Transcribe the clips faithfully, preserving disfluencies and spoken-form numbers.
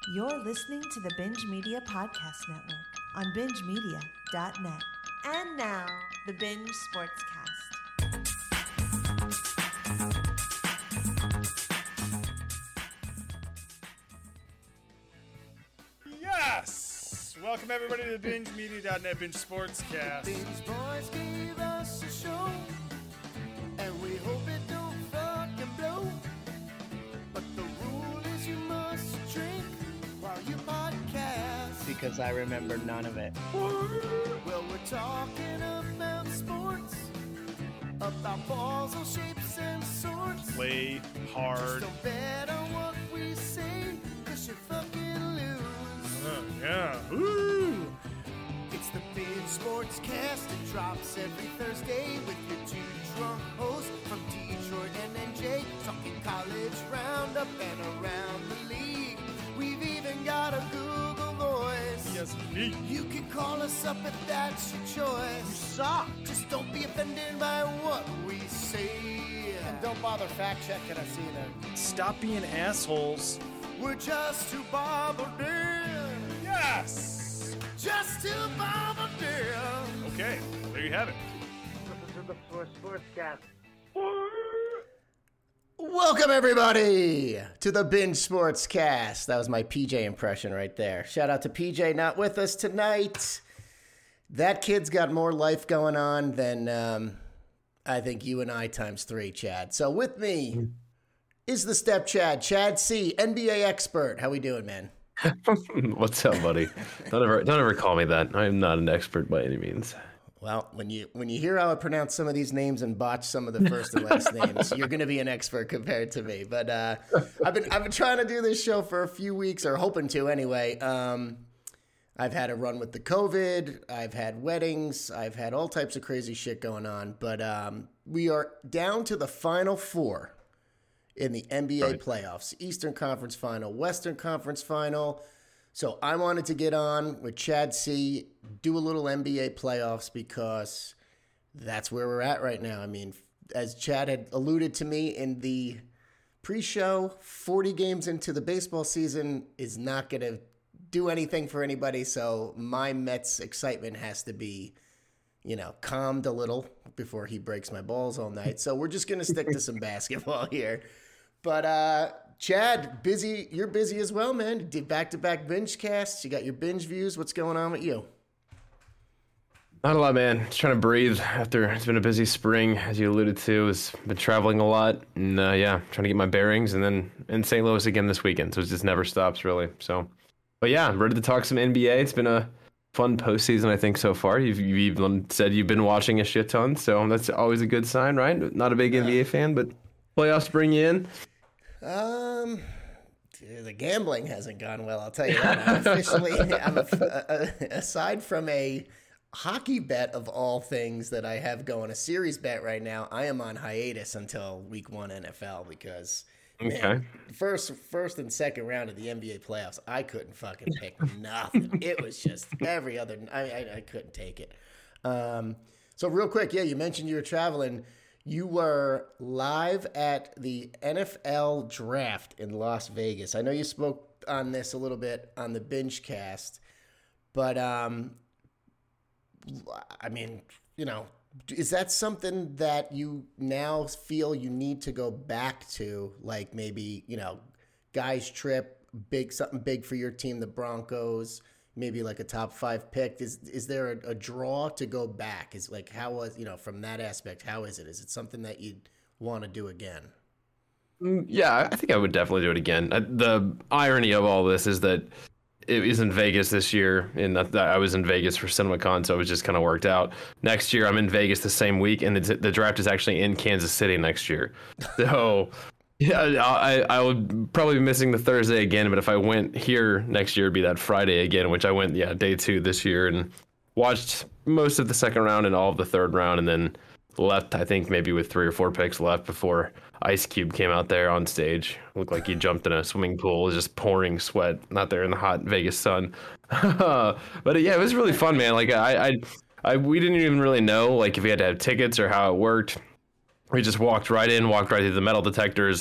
You're listening to the Binge Media Podcast Network on binge media dot net. And now, the Binge Sportscast. Yes! Welcome everybody to the binge media dot net Binge Sportscast. Binge Boys gave us a show, and we hope it don't fucking blow. But the rule is you must drink while you podcast. Because I remember none of it. Well, we're talking about sports, about balls, all shapes and sorts. Play Just hard. don't bet on what we say, cause you fucking lose. Uh, yeah. Woo! It's the Binge Sportscast. It drops every Thursday with your two drunk hosts from Detroit and N J, talking college roundup and around the league. We've even got a Google voice. Yes, indeed. You can call us up if that's your choice. Suck. Just don't be offended by what we say. And don't bother fact checking us either. Stop being assholes. We're just two bombarders. Yes! Just two bombarders. Okay, there you have it. Welcome, everybody, to the Binge Sportscast. That was my P J impression right there. Shout out to P J, not with us tonight. That kid's got more life going on than um, I think you and I times three, Chad. So with me is the step Chad, Chad C, N B A expert. How we doing, man? What's up, buddy? Don't ever, don't ever call me that. I am not an expert by any means. Well, when you when you hear how I pronounce some of these names and botch some of the first and last names, you're going to be an expert compared to me. But uh, I've been I've been trying to do this show for a few weeks, or hoping to anyway. Um, I've had a run with the COVID. I've had weddings. I've had all types of crazy shit going on. But um, we are down to the final four in the N B A Right. playoffs: Eastern Conference Final, Western Conference Final. So I wanted to get on with Chad C, do a little N B A playoffs because that's where we're at right now. I mean, as Chad had alluded to me in the pre-show, forty games into the baseball season is not going to do anything for anybody. So my Mets excitement has to be, you know, calmed a little before he breaks my balls all night. So we're just going to stick to some basketball here. But, uh, Chad, busy. You're busy as well, man. You did back-to-back binge casts. You got your binge views. What's going on with you? Not a lot, man. Just trying to breathe after it's been a busy spring, as you alluded to. Has been traveling a lot, and uh, yeah, trying to get my bearings, and then in Saint Louis again this weekend. So it just never stops, really. So, but yeah, I'm ready to talk some N B A. It's been a fun postseason, I think, so far. You've, you've even said you've been watching a shit ton, so that's always a good sign, right? Not a big N B A fan, but playoffs bring you in. Um, the gambling hasn't gone well. I'll tell you that. I'm officially, I'm a, a, aside from a hockey bet of all things that I have going, a series bet right now, I am on hiatus until week one N F L because man, Okay. first, first and second round of the N B A playoffs, I couldn't fucking pick nothing. It was just every other. I, I, I couldn't take it. Um, so real quick, yeah, you mentioned you were traveling. You were live at the N F L draft in Las Vegas. I know you spoke on this a little bit on the Binge Cast, but um, I mean, you know, is that something that you now feel you need to go back to? Like maybe, you know, guys trip, big something big for your team, the Broncos. Maybe like a top five pick. Is is there a, a draw to go back? Is like how was you know from that aspect? How is it? Is it something that you'd want to do again? Mm, Yeah, I think I would definitely do it again. Uh, The irony of all this is that it is in Vegas this year, and that that I was in Vegas for CinemaCon, so it was just kind of worked out. Next year, I'm in Vegas the same week, and the, the draft is actually in Kansas City next year. So, yeah, I I would probably be missing the Thursday again, but if I went here next year, it'd be that Friday again, which I went, yeah, day two this year, and watched most of the second round and all of the third round, and then left, I think, maybe with three or four picks left before Ice Cube came out there on stage. Looked like he jumped in a swimming pool, was just pouring sweat, not there in the hot Vegas sun. But yeah, it was really fun, man. Like I, I, I, we didn't even really know like if we had to have tickets or how it worked. We just walked right in, walked right through the metal detectors,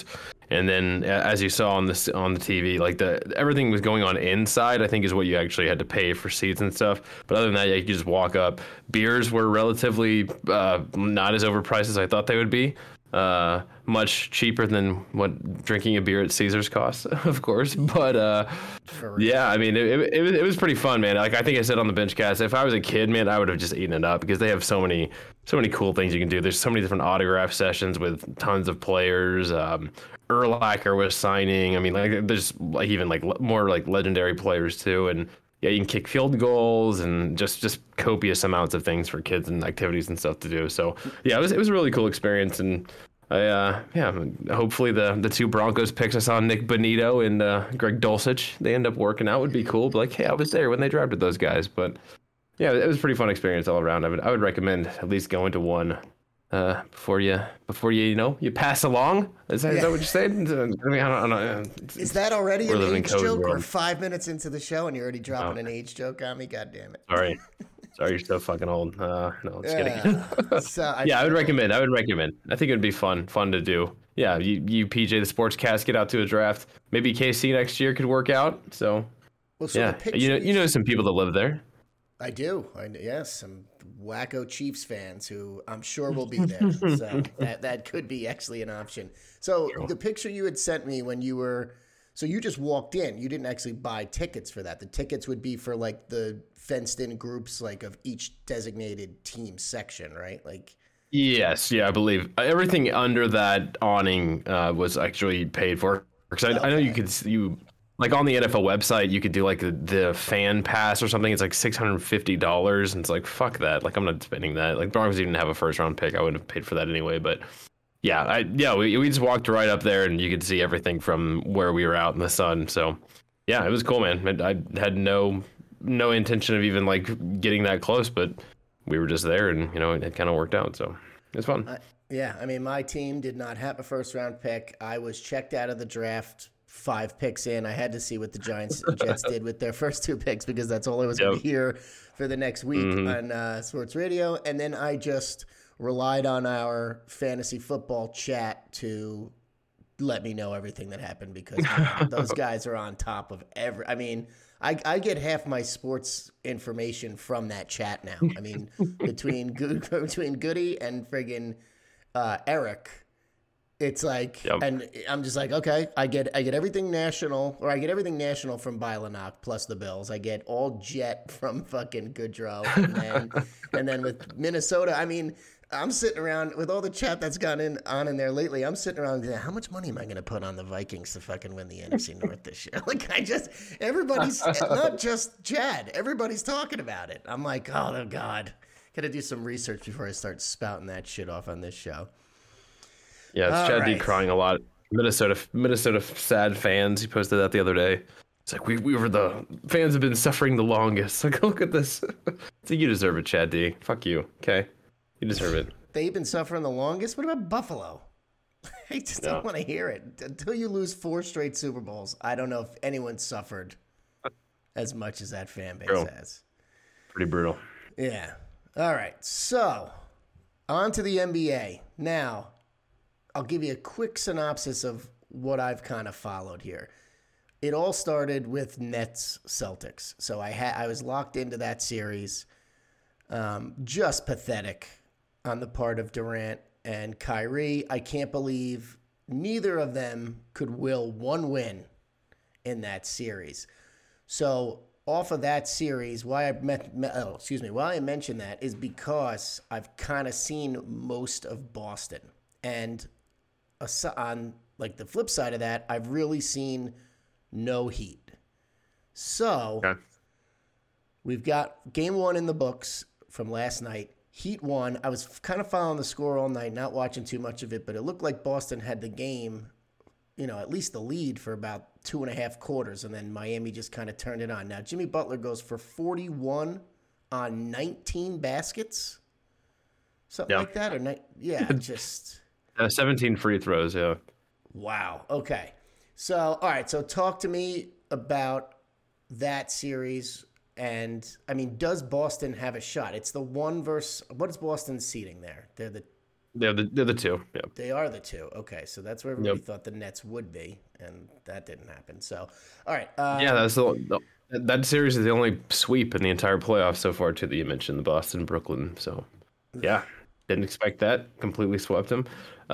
And then, as you saw on the on the T V, like the everything was going on inside. I think is what you actually had to pay for seats and stuff. But other than that, yeah, you could just walk up. Beers were relatively uh, not as overpriced as I thought they would be. Uh, much cheaper than what drinking a beer at Caesars costs, of course. But uh, yeah, I mean, it, it, it, was, it was pretty fun, man. Like I think I said on the Benchcast, if I was a kid, man, I would have just eaten it up because they have so many, so many cool things you can do. There's so many different autograph sessions with tons of players. Um, Urlacher was signing. I mean, like there's like even like more like legendary players too, and yeah, you can kick field goals and just just copious amounts of things for kids and activities and stuff to do. So yeah, it was it was a really cool experience, and I uh, yeah, hopefully the the two Broncos picks I saw Nick Bonito and uh, Greg Dulcich, they end up working out would be cool. But like, hey, I was there when they drafted those guys. But yeah, it was a pretty fun experience all around. I would I would recommend at least going to one. Uh, before you, before you, you know, you pass along. Is that, yeah. is that what you're saying? I mean, I don't, I don't, is that already an age joke? We're five minutes into the show and you're already dropping oh. an age joke on me? God damn it! Sorry, sorry, you're so fucking old. Uh, no, just yeah. kidding. so I, yeah, I would recommend. I would recommend. I think it would be fun, fun to do. Yeah, you, you P J the Sportscast, get out to a draft. Maybe K C next year could work out. So, well, so yeah, you know, you know some people that live there. I do. I, yes, some wacko Chiefs fans who I'm sure will be there. So that that could be actually an option. So sure. The picture you had sent me when you were, so you just walked in. You didn't actually buy tickets for that. The tickets would be for like the fenced-in groups, like of each designated team section, right? Like. Yes, yeah, I believe everything under that awning uh, was actually paid for. Because I, okay. I know you could you. Like on the N F L website, you could do like the, the fan pass or something. It's like six hundred fifty dollars. And it's like, fuck that. Like, I'm not spending that. Like, Broncos didn't have a first round pick. I wouldn't have paid for that anyway. But yeah, I, yeah, we, we just walked right up there and you could see everything from where we were out in the sun. So yeah, it was cool, man. I, I had no, no intention of even like getting that close, but we were just there and, you know, it, it kind of worked out. So it was fun. Uh, yeah. I mean, my team did not have a first round pick. I was checked out of the draft. Five picks in. I had to see what the Giants and Jets did with their first two picks because that's all I was yep. going to hear for the next week mm-hmm. on uh, sports radio. And then I just relied on our fantasy football chat to let me know everything that happened because man, those guys are on top of every. I mean, I, I get half my sports information from that chat now. I mean, between between Goody and friggin' uh, Eric. It's like, yep. and I'm just like, okay, I get, I get everything national, or I get everything national from Bylanok plus the Bills. I get all Jet from fucking Goodrow, and then, and then with Minnesota, I mean, I'm sitting around with all the chat that's gone in on in there lately. I'm sitting around, going, how much money am I going to put on the Vikings to fucking win the N F C North this year? Like, I just, everybody's not just Chad, everybody's talking about it. I'm like, oh God, got to do some research before I start spouting that shit off on this show. Yeah, it's Chad right. D crying a lot. Minnesota, Minnesota sad fans. He posted that the other day. It's like we we were the fans have been suffering the longest. Like, look at this. So you deserve it, Chad D. Fuck you. Okay, you deserve it. They've been suffering the longest. What about Buffalo? I just no. don't want to hear it. Until you lose four straight Super Bowls, I don't know if anyone suffered as much as that fan base True. has. Pretty brutal. Yeah. All right. So on to the N B A now. I'll give you a quick synopsis of what I've kind of followed here. It all started with Nets Celtics. So I had I was locked into that series. Um, just pathetic on the part of Durant and Kyrie. I can't believe neither of them could will one win in that series. So off of that series, why I met, oh, excuse me, why I mention that is because I've kind of seen most of Boston. And on like the flip side of that, I've really seen no Heat. So okay. We've got game one in the books from last night. Heat won. I was kind of following the score all night, not watching too much of it, but it looked like Boston had the game, you know, at least the lead for about two and a half quarters, and then Miami just kind of turned it on. Now, Jimmy Butler goes for forty-one on nineteen baskets, something yeah. like that, or ni- yeah, just... Uh, seventeen free throws, yeah. Wow. Okay. So, all right. So, talk to me about that series. And, I mean, does Boston have a shot? It's the one versus – what is Boston's seeding there? They're the They're the they're the two. Yeah. They are the two. Okay, so that's where everybody Yep. thought the Nets would be, and that didn't happen. So, all right. Um, Yeah, that's the, the that series is the only sweep in the entire playoffs so far too that you mentioned, the Boston Brooklyn. So yeah, didn't expect that. Completely swept them.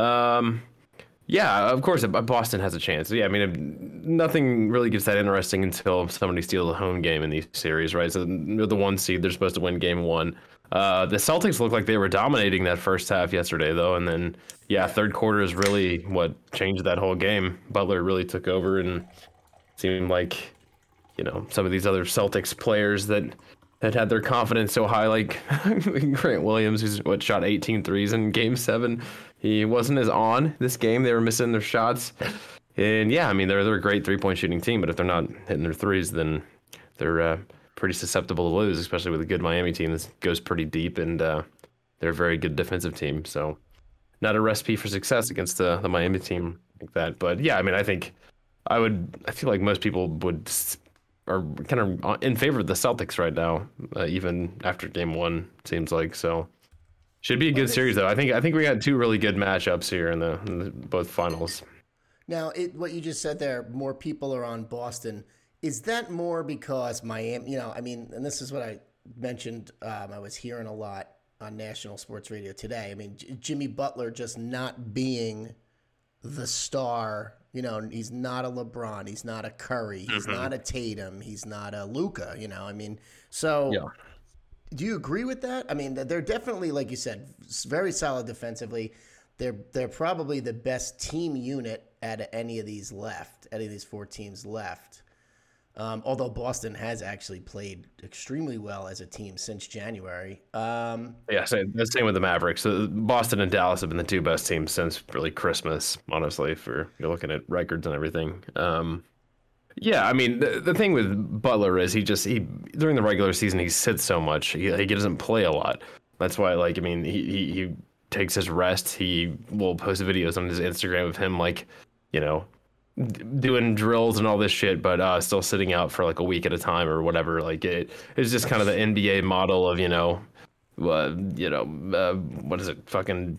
Um, yeah, of course, Boston has a chance. Yeah, I mean, nothing really gets that interesting until somebody steals a home game in these series, right? So they're the one seed, they're supposed to win game one. Uh, the Celtics looked like they were dominating that first half yesterday, though, and then yeah, third quarter is really what changed that whole game. Butler really took over, and seemed like, you know, some of these other Celtics players that that had their confidence so high, like Grant Williams, who's what shot eighteen threes in game seven. He wasn't as on this game. They were missing their shots. And yeah, I mean, they're, they're a great three-point shooting team, but if they're not hitting their threes, then they're uh, pretty susceptible to lose, especially with a good Miami team that goes pretty deep, and uh, they're a very good defensive team. So not a recipe for success against the, the Miami team like that. But yeah, I mean, I think I would, I feel like most people would are kind of in favor of the Celtics right now, uh, even after game one, seems like. So should be a good series, though. I think I think we got two really good matchups here in the, in the both finals. Now, it, what you just said there, more people are on Boston. Is that more because Miami, you know, I mean, and this is what I mentioned, um, I was hearing a lot on national sports radio today. I mean, J- Jimmy Butler just not being the star, you know, he's not a LeBron, he's not a Curry, he's mm-hmm. not a Tatum, he's not a Luka, you know, I mean, so yeah. Do you agree with that? I mean, they're definitely, like you said, very solid defensively. They're they're probably the best team unit out of any of these left, any of these four teams left. Um, although Boston has actually played extremely well as a team since January. Um, yeah, same, the same with the Mavericks. So Boston and Dallas have been the two best teams since really Christmas, honestly, for you're looking at records and everything. Um, yeah, I mean, the, the thing with Butler is he just, he during the regular season, he sits so much. He, he doesn't play a lot. That's why, like, I mean, he, he, he takes his rest. He will post videos on his Instagram of him, like, you know, doing drills and all this shit, but uh, still sitting out for like a week at a time or whatever. Like it, it's just kind of the N B A model of, you know, uh, you know, uh, what is it? Fucking,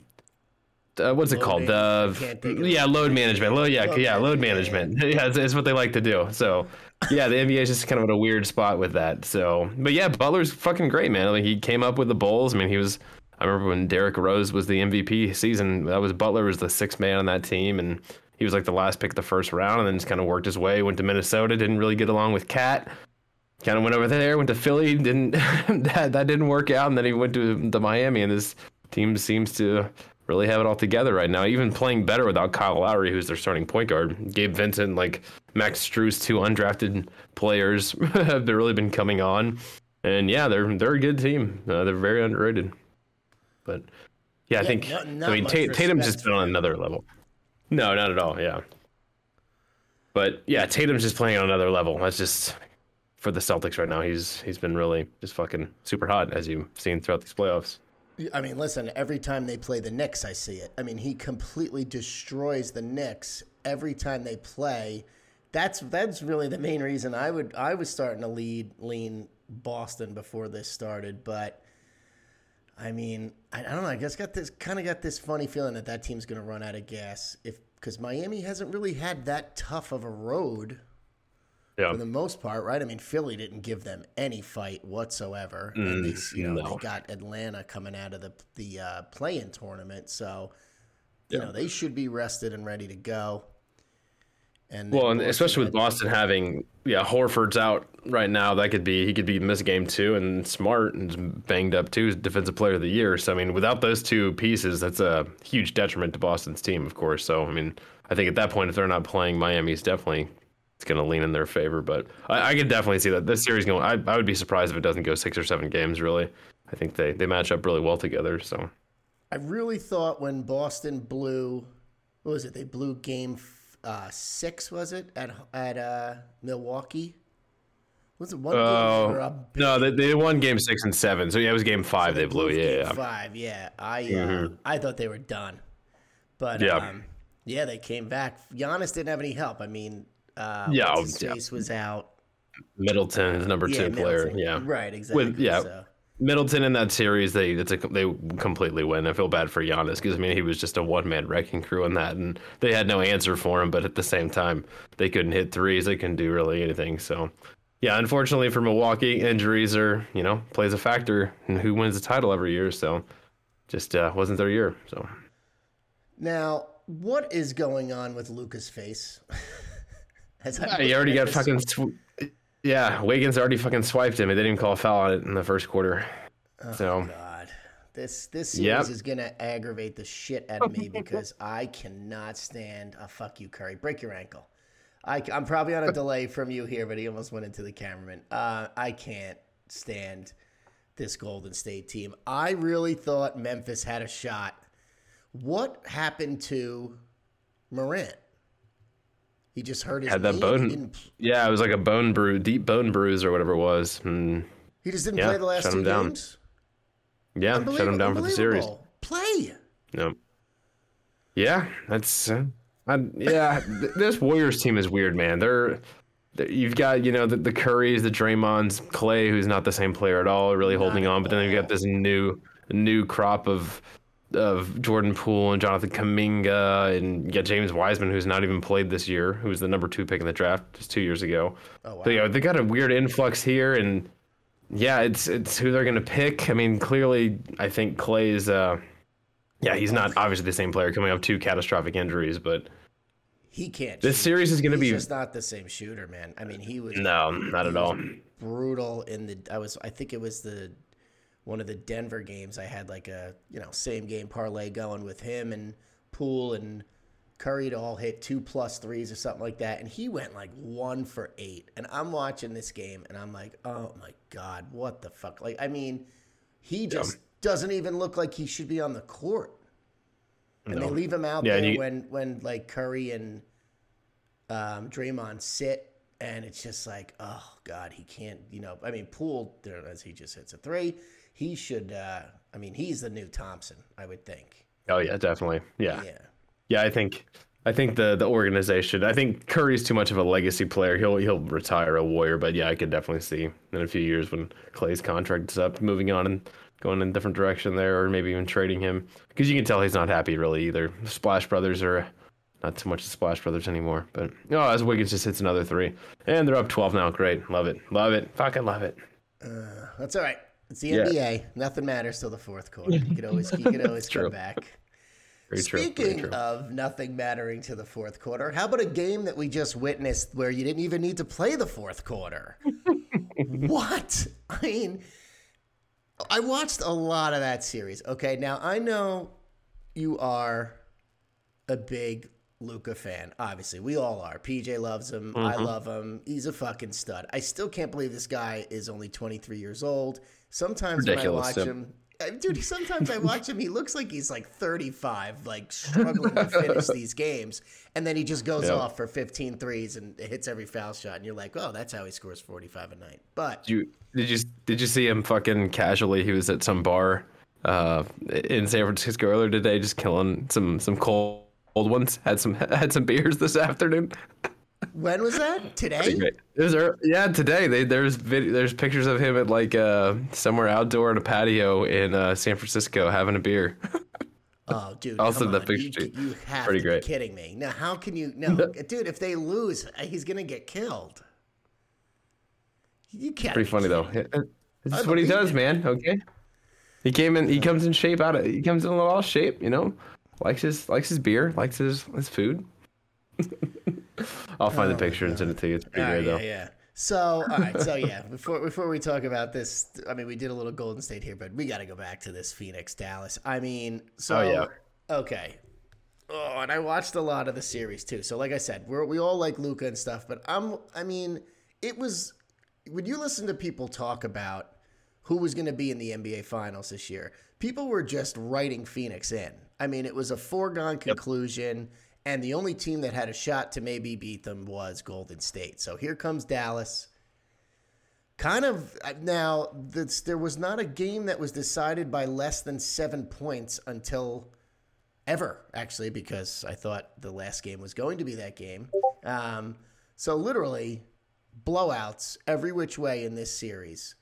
uh, what's it called? Uh, yeah, load management. Load, yeah, yeah, load management. Yeah, it's, it's what they like to do. So, yeah, the N B A is just kind of in a weird spot with that. So, but yeah, Butler's fucking great, man. Like he came up with the Bulls. I mean, he was. I remember when Derrick Rose was the M V P season. That was Butler was the sixth man on that team, and he was like the last pick of the first round, and then just kind of worked his way. Went to Minnesota, didn't really get along with Cat. Kind of went over there, went to Philly, didn't that that didn't work out, and then he went to the Miami, and this team seems to really have it all together right now. Even playing better without Kyle Lowry, who's their starting point guard. Gabe Vincent, like Max Strus, two undrafted players have really been coming on, and yeah, they're they're a good team. Uh, they're very underrated, but yeah, I yeah, think not, not I mean Tat- Tatum's just been on another level. No, not at all. Yeah. But yeah, Tatum's just playing on another level. That's just for the Celtics right now. He's he's been really just fucking super hot, as you've seen throughout these playoffs. I mean, listen, every time they play the Knicks, I see it. I mean, he completely destroys the Knicks every time they play. That's that's really the main reason I would I was starting to lead lean Boston before this started, but I mean, I, I don't know. I just got this kind of got this funny feeling that that team's going to run out of gas if because Miami hasn't really had that tough of a road yeah. for the most part, right? I mean, Philly didn't give them any fight whatsoever, mm, and they, you know, no. they got Atlanta coming out of the the uh, play-in tournament, so you yeah. know they should be rested and ready to go. And well, and especially with Boston having, yeah, Horford's out right now. That could be, he could be miss game two, and Smart and banged up too, defensive player of the year. So, I mean, without those two pieces, that's a huge detriment to Boston's team, of course. So, I mean, I think at that point, if they're not playing, Miami's definitely, it's going to lean in their favor. But I, I could definitely see that this series going, I, I would be surprised if it doesn't go six or seven games, really. I think they, they match up really well together. So, I really thought when Boston blew, what was it? They blew game Uh, six was it at at uh, Milwaukee? Was it one uh, game? Or a big... No, they, they won game six and seven. So yeah, it was game five. So they, they blew. Yeah, game yeah, five. Yeah, I mm-hmm. uh, I thought they were done, but yeah, um, yeah, they came back. Giannis didn't have any help. I mean, uh, yeah, his face yeah. was out. Middleton is number yeah, two Middleton. player. Yeah, right, exactly. With, yeah, so. Middleton in that series, they it's a, they completely win. I feel bad for Giannis because I mean he was just a one man wrecking crew in that, and they had no answer for him. But at the same time, they couldn't hit threes. They couldn't do really anything. So, yeah, unfortunately for Milwaukee, injuries are you know plays a factor in who wins the title every year. So, just uh, wasn't their year. So now, what is going on with Luka's face? Has yeah, he already got fucking. Sw- Yeah, Wiggins already fucking swiped him. They didn't even call a foul on it in the first quarter. Oh, so, God. This this series yep. is going to aggravate the shit out of me because I cannot stand a fuck you, Curry. Break your ankle. I, I'm probably on a delay from you here, but he almost went into the cameraman. Uh, I can't stand this Golden State team. I really thought Memphis had a shot. What happened to Morant? He just hurt his had that knee. bone. Yeah, it was like a bone bruise, deep bone bruise or whatever it was. And he just didn't yeah, play the last shut two him down. games? Yeah, shut him down for the series. Play. No. Yeah, that's. Uh, I, yeah, th- this Warriors team is weird, man. They're, they're you've got you know the, the Currys, the Draymonds, Clay, who's not the same player at all, really Not holding on. But then you've got this new new crop of. of Jordan Poole and Jonathan Kuminga, and you got James Wiseman, who's not even played this year, who was the number two pick in the draft just two years ago. Oh, wow. So, you know, they got a weird influx here, and yeah, it's it's who they're going to pick. I mean, clearly, I think Clay's, uh, yeah, he's not obviously the same player coming off two catastrophic injuries, but he can't. This shoot. series is going to be just not the same shooter, man. I mean, he was no, not at all. Brutal in the. I was. I think it was the. One of the Denver games, I had like a, you know, same game parlay going with him and Poole and Curry to all hit two plus threes or something like that. And he went like one for eight. And I'm watching this game and I'm like, oh my God, what the fuck? Like, I mean, he just yeah. doesn't even look like he should be on the court. And no. they leave him out yeah, there you... when, when like Curry and um, Draymond sit. And it's just like, oh God, he can't, you know, I mean, Poole, as he just hits a three. He should, uh, I mean, he's the new Thompson, I would think. Oh, yeah, definitely. Yeah. Yeah. Yeah, I think I think the the organization, I think Curry's too much of a legacy player. He'll he'll retire a Warrior, but yeah, I could definitely see in a few years when Clay's contract is up, moving on and going in a different direction there, or maybe even trading him. Because you can tell he's not happy really either. The Splash Brothers are not too much the Splash Brothers anymore. But, oh, as Wiggins just hits another three. And they're up twelve now. Great. Love it. Love it. Fucking love it. Uh, that's all right. It's the N B A. Yeah. Nothing matters till the fourth quarter. You could always, you could always come back. Very Speaking true. Very true. of nothing mattering to the fourth quarter, how about a game that we just witnessed where you didn't even need to play the fourth quarter? What? I mean, I watched a lot of that series. Okay, now I know you are a big Luka fan. Obviously, we all are. P J loves him. Mm-hmm. I love him. He's a fucking stud. I still can't believe this guy is only twenty-three years old. Sometimes Ridiculous, when I watch him, dude, sometimes I watch him, he looks like he's like thirty-five, like struggling to finish these games. And then he just goes yep. off for fifteen threes and hits every foul shot. And you're like, oh, that's how he scores forty-five a night. But did you did you did you see him fucking casually? He was at some bar uh, in San Francisco earlier today, just killing some some cold ones. Had some had some beers this afternoon. When was that? Today? It was, yeah, today. They, there's video, there's pictures of him at like uh, somewhere outdoor in a patio in uh, San Francisco having a beer. Oh, dude! Also, come the on. picture. You, you have Pretty to great. be kidding me. Now, how can you? No, dude. If they lose, he's gonna get killed. You can't. Pretty funny though. This is what he does, it. man. Okay. He came in. He comes in shape out of. He comes in a little shape. You know, likes his likes his beer, likes his his food. I'll find oh the picture and send it to you. It's pretty right, great, yeah, though. Yeah. So, all right. So, yeah. Before before we talk about this, I mean, we did a little Golden State here, but we got to go back to this Phoenix Dallas. I mean, so oh, yeah. Okay. Oh, and I watched a lot of the series too. So, like I said, we we all like Luka and stuff, but I'm. I mean, it was when you listen to people talk about who was going to be in the N B A Finals this year, people were just writing Phoenix in. I mean, it was a foregone conclusion. Yep. And the only team that had a shot to maybe beat them was Golden State. So here comes Dallas. Kind of now, this, there was not a game that was decided by less than seven points until ever, actually, because I thought the last game was going to be that game. Um, so literally, blowouts every which way in this series.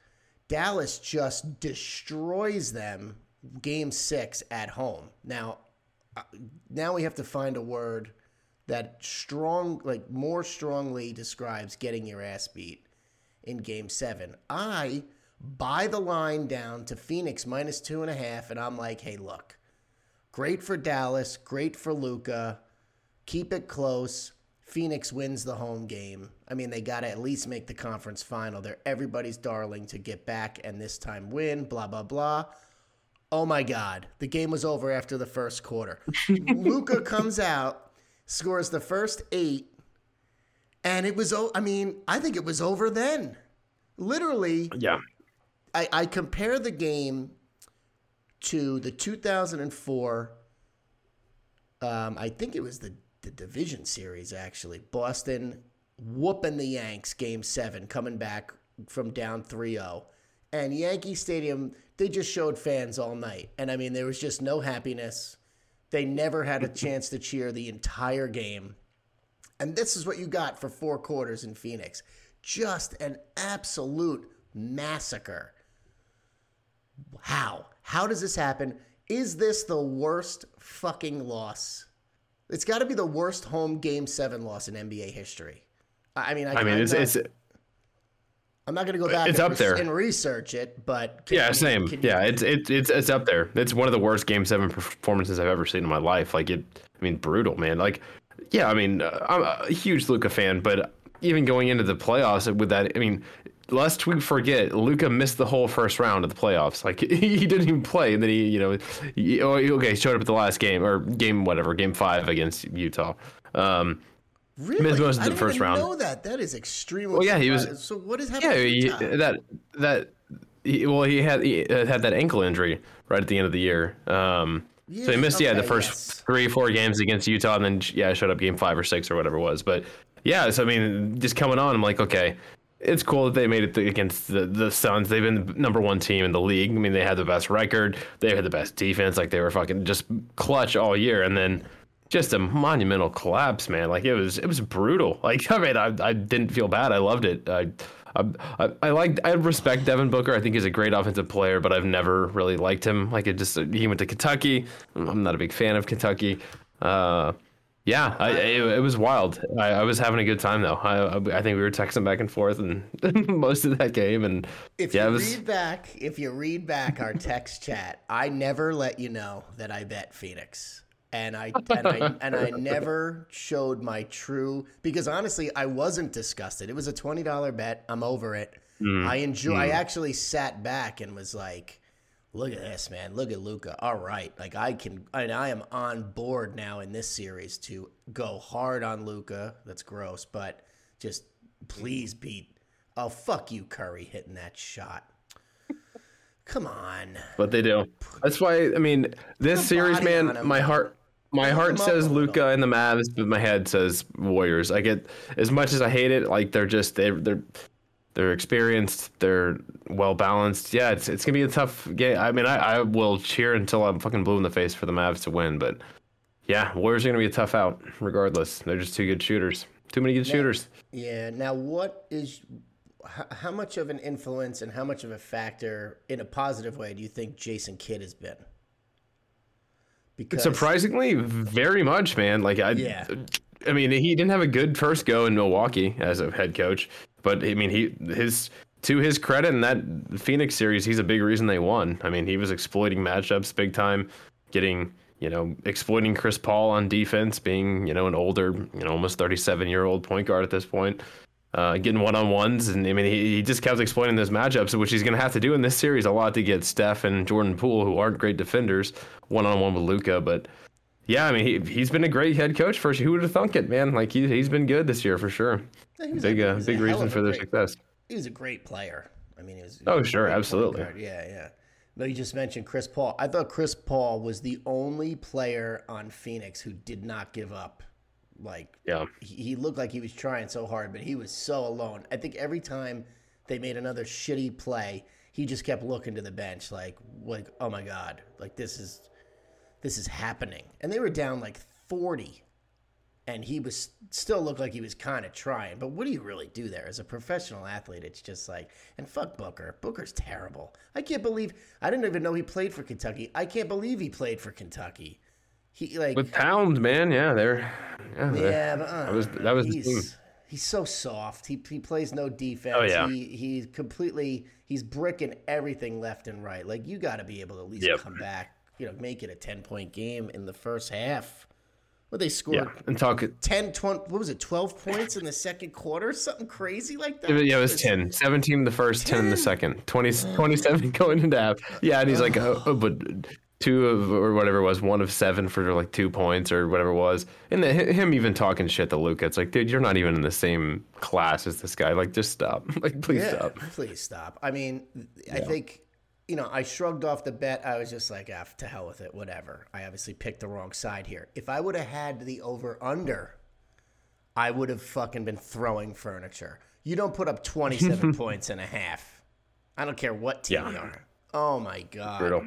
Dallas just destroys them game six at home. Now, now we have to find a word that strong, like more strongly describes getting your ass beat in game seven. I buy the line down to Phoenix minus two and a half, and I'm like, hey, look, great for Dallas, great for Luka. Keep it close. Phoenix wins the home game. I mean, they got to at least make the conference final. They're everybody's darling to get back and this time win, blah, blah, blah. Oh, my God. The game was over after the first quarter. Luka comes out, scores the first eight, and it was, I mean, I think it was over then. Literally, yeah. I, I compare the game to the two thousand four, um, I think it was the, the division series, actually. Boston whooping the Yanks, game seven, coming back from down three oh. And Yankee Stadium, they just showed fans all night. And, I mean, there was just no happiness. They never had a chance to cheer the entire game. And this is what you got for four quarters in Phoenix. Just an absolute massacre. How? How does this happen? Is this the worst fucking loss? It's got to be the worst home game seven loss in N B A history. I mean, I, I mean, I'm it's not, it's I'm not going to go back it's and, up there. and research it, but can yeah, you, same. can you, Yeah, it's it's it's it's up there. It's one of the worst game seven performances I've ever seen in my life. Like it, I mean, brutal, man. Like, yeah, I mean, uh, I'm a huge Luka fan, but even going into the playoffs with that, I mean, lest we forget, Luka missed the whole first round of the playoffs. Like he didn't even play, and then he, you know, he, okay, showed up at the last game or game whatever, game five against Utah. Um, Really? missed most of I the didn't first even round. know that. That is extremely. Well, yeah, he was. So what is happening? Yeah, to he, Utah? that that. He, well, he had he had that ankle injury right at the end of the year. Um, Yeah, so he missed yeah the okay, first yes. three four games against Utah, and then yeah showed up game five or six or whatever it was. But yeah, so I mean, just coming on, I'm like, okay, it's cool that they made it against the the Suns. They've been the number one team in the league. I mean, they had the best record. They had the best defense. Like they were fucking just clutch all year, and then just a monumental collapse, man. Like it was it was brutal. Like I mean, I I didn't feel bad. I loved it. I. I, I like I respect Devin Booker. I think he's a great offensive player, but I've never really liked him. Like it just he went to Kentucky. I'm not a big fan of Kentucky. Uh, yeah, I, it, it was wild. I, I was having a good time though. I I think we were texting back and forth and most of that game. And If yeah, you it was, read back, if you read back our text chat, I never let you know that I bet Phoenix. And I and I and I never showed my true because honestly I wasn't disgusted. It was a twenty dollar bet. I'm over it. Mm, I enjoy. mm. I actually sat back and was like, "Look at this, man! Look at Luka. All right, like I can. And I am on board now in this series to go hard on Luka. That's gross, but just please beat. Oh fuck you, Curry hitting that shot. Come on. But they do. That's why I mean this a series, body on man. him. My heart, my Put heart him up says a Luka little. and the Mavs, but my head says Warriors. I get as much as I hate it. Like they're just they they're they're experienced. They're well balanced. Yeah, it's it's gonna be a tough game. I mean, I, I will cheer until I'm fucking blue in the face for the Mavs to win. But yeah, Warriors are gonna be a tough out regardless. They're just too good shooters. Too many good shooters. Yeah. Now, what is how, how much of an influence and how much of a factor in a positive way do you think Jason Kidd has been? Because Surprisingly, very much, man. Like I, Yeah. I mean, he didn't have a good first go in Milwaukee as a head coach, but I mean, he his to his credit in that Phoenix series, he's a big reason they won. I mean, he was exploiting matchups big time, getting you know exploiting Chris Paul on defense, being you know an older, you know almost thirty-seven year old point guard at this point. Uh, getting one-on-ones, and I mean, he, he just kept exploiting those matchups, which he's going to have to do in this series a lot to get Steph and Jordan Poole, who aren't great defenders, one-on-one with Luka. But yeah, I mean, he he's been a great head coach. First, who would have thunk it, man? Like he he's been good this year for sure. He was Big a- he uh, was a big hell reason of a for their great- success. he was a great player. I mean, he was. Oh, he was a sure, great point absolutely. guard. Yeah, yeah. But you just mentioned Chris Paul. I thought Chris Paul was the only player on Phoenix who did not give up. Like, Yeah. he, he looked like he was trying so hard, but he was so alone. I think every time they made another shitty play, he just kept looking to the bench, like, like, oh my god, like this is, this is happening. And they were down like forty, and he was still looked like he was kind of trying. But what do you really do there as a professional athlete? It's just like, and fuck Booker. Booker's terrible. I can't believe I didn't even know he played for Kentucky. I can't believe he played for Kentucky. He like with Towns, man. Yeah, they're yeah. They're, yeah, but, uh, that was that was the team. he's, he's so soft. He he plays no defense. Oh, yeah. He he's completely he's bricking everything left and right. Like you got to be able to at least Yep. come back. You know, make it a ten point game in the first half. What they scored. Yeah, and talk. ten, twenty, what was it, twelve points in the second quarter? Something crazy like that? Yeah, it was ten. seventeen the first, ten in the second. twenty, twenty-seven going into half. Yeah, and he's like, oh, oh, but two of, or whatever it was, one of seven for like two points or whatever it was. And the, him even talking shit to Luka. It's like, dude, you're not even in the same class as this guy. Like, just stop. Like, please Yeah, stop. please stop. I mean, I think, you know, I shrugged off the bet. I was just like, ah, to hell with it, whatever. I obviously picked the wrong side here. If I would have had the over-under, I would have fucking been throwing furniture. You don't put up twenty-seven points and a half. I don't care what team Yeah. you are. Oh, my God. Brutal.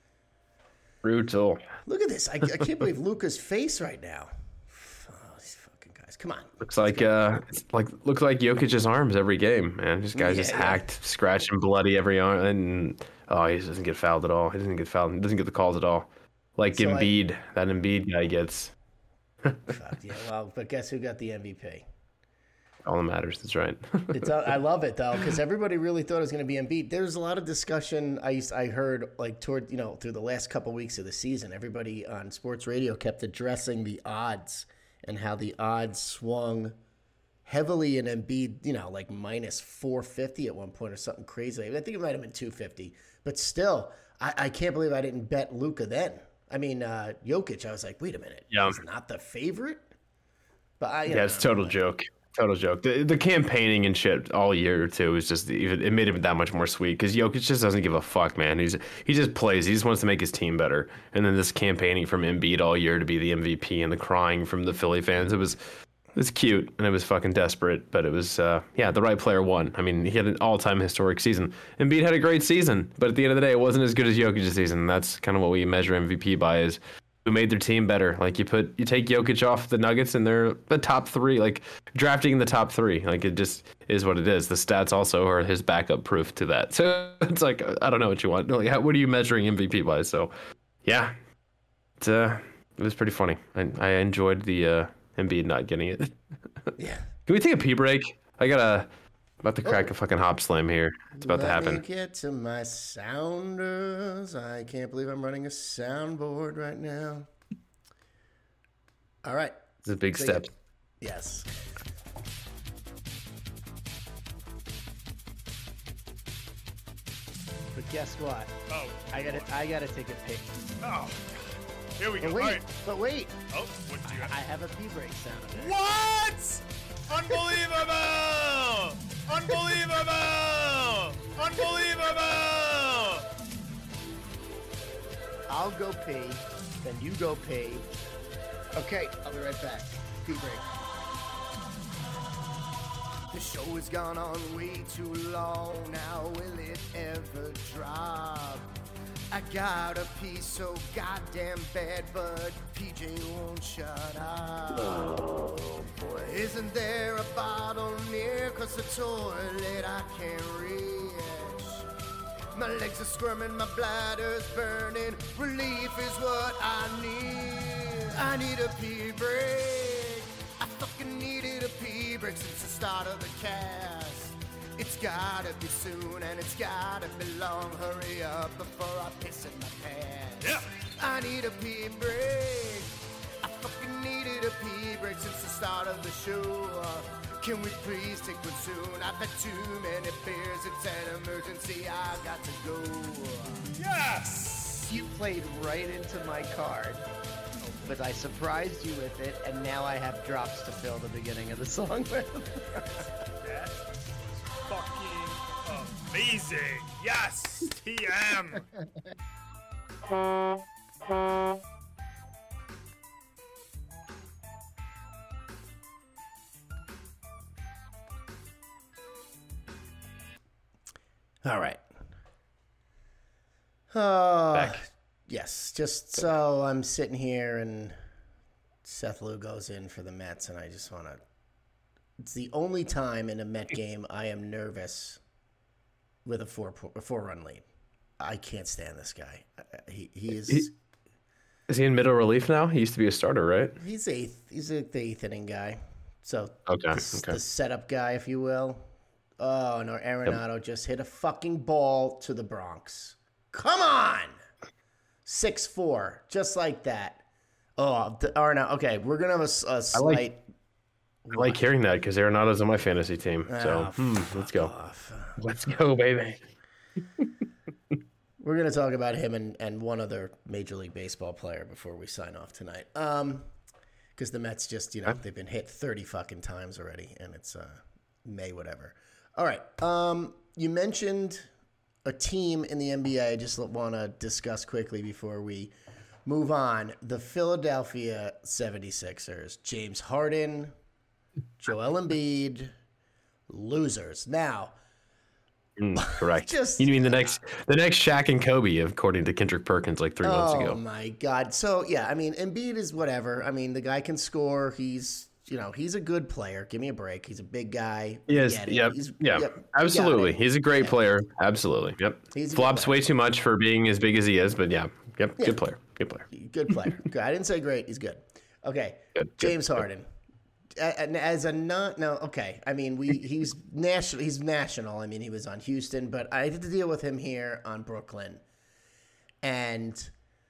Brutal. Look at this. I, I can't believe Luca's face right now. Oh, these fucking guys. Come on. Looks like uh, it's like looks like Jokic's arms every game, man. This guy's just Yeah, yeah. hacked, scratching bloody every arm, and oh, he doesn't get fouled at all. He doesn't get fouled. He doesn't get the calls at all. Like So I- Embiid, that Embiid guy gets. Fuck, yeah, well, but guess who got the M V P? All that matters. That's right. It's uh, I love it though because everybody really thought it was going to be Embiid. There's a lot of discussion. I used, I heard like toward you know through the last couple weeks of the season, everybody on sports radio kept addressing the odds and how the odds swung heavily in Embiid. You know, like minus four fifty at one point or something crazy. I think it might have been two fifty, but still, I, I can't believe I didn't bet Luka then. I mean, uh, Jokic. I was like, wait a minute, Yeah. he's not the favorite. But I, you Yeah, know, it's a total joke. Total joke. The, the campaigning and shit all year too is just even it made it that much more sweet because Jokic just doesn't give a fuck, man. He's he just plays. He just wants to make his team better. And then this campaigning from Embiid all year to be the M V P and the crying from the Philly fans. It was it was cute and it was fucking desperate, but it was uh, yeah, the right player won. I mean, he had an all-time historic season. Embiid had a great season, but at the end of the day, it wasn't as good as Jokic's season. That's kind of what we measure M V P by is who made their team better. Like you put you take Jokic off the Nuggets and they're the top three, like drafting in the top three. Like it just is what it is. The stats also are his backup proof to that. So it's like I don't know what you want. Like how, what are you measuring M V P by? So yeah, it's uh it was pretty funny. I I enjoyed the uh Embiid not getting it. yeah. Can we take a pee break? I gotta about to crack a fucking hop slam here. It's about to Let happen. me get to my sounders. I can't believe I'm running a soundboard right now. All right. It's a big Take step. it. Yes. But guess what? Oh, I gotta, I gotta take a pic. oh. Here we go. But All wait, right. but wait, Oh, what do you I have? have a pee break sound effect. What? Unbelievable! Unbelievable! Unbelievable! I'll go pee, then you go pee. Okay, I'll be right back. Pee break. The show has gone on way too long now. Will it ever drop? I got a pee so goddamn bad, but P J won't shut up. Oh boy. Isn't there a bottle near? Cause the toilet I can't reach. My legs are squirming, my bladder's burning. Relief is what I need. I need a pee break. I fucking needed a pee break since the start of the cast. It's gotta be soon and it's gotta be long. Hurry up before I piss in my pants. Yeah. I need a pee break. I fucking needed a pee break since the start of the show. Can we please take one soon? I've had too many beers. It's an emergency. I got to go. Yes! You played right into my card, but I surprised you with it, and now I have drops to fill the beginning of the song with. That was fucking amazing. Yes! T M! All right. Uh, Back. Yes. Just so I'm sitting here and Seth Lou goes in for the Mets, and I just want to. It's the only time in a Met game I am nervous with a four a four run lead. I can't stand this guy. He he is. He, is he in middle relief now? He used to be a starter, right? He's eighth. He's a, the eighth inning guy. So okay, the, okay. the setup guy, if you will. Oh, and Arenado yep. just hit a fucking ball to the Bronx. Come on, six four, just like that. Oh, Arenado. Okay, we're gonna have a, a slight. I like, I like hearing that because Arenado's on my fantasy team. So oh, hmm, let's go. Off. Let's go, baby. We're going to talk about him and, and one other Major League Baseball player before we sign off tonight. Um, because the Mets just, you know, they've been hit thirty fucking times already, and it's uh, May whatever. All right. Um, you mentioned a team in the N B A I just want to discuss quickly before we move on. The Philadelphia seventy-sixers. James Harden, Joel Embiid, losers. Now, Mm, correct. Just, you mean the next, the next Shaq and Kobe, according to Kendrick Perkins, like three oh months ago. Oh my God! So yeah, I mean, Embiid is whatever. I mean, the guy can score. He's, you know, he's a good player. Give me a break. He's a big guy. Yes. Yep. Yep. He's, Yeah. Yep. Absolutely. He's a great yeah. player. Absolutely. Yep. He's Flops way too much for being as big as he is, but yeah. Yep. Yeah. Good player. Good player. Good player. Good. I didn't say great. He's good. Okay. Good, James good, Harden. Good. As a not no okay. I mean, we he's national. He's national. I mean, he was on Houston, but I had to deal with him here on Brooklyn. And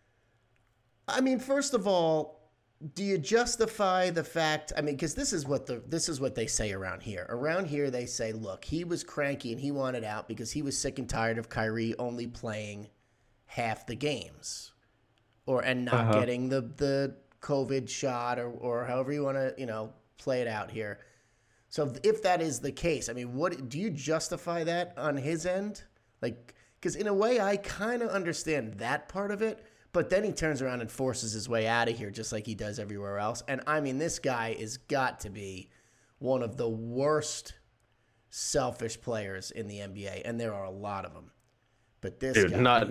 I mean, first of all, do you justify the fact? I mean, because this is what the this is what they say around here. Around here, they say, look, he was cranky and he wanted out because he was sick and tired of Kyrie only playing half the games, or and not uh-huh. getting the the COVID shot, or or however you want to, you know, play it out here. So if that is the case, I mean, what do you justify that on his end? Like, because in a way, I kind of understand that part of it, but then he turns around and forces his way out of here just like he does everywhere else. And I mean, this guy is got to be one of the worst selfish players in the N B A, and there are a lot of them. But this Dude, guy, not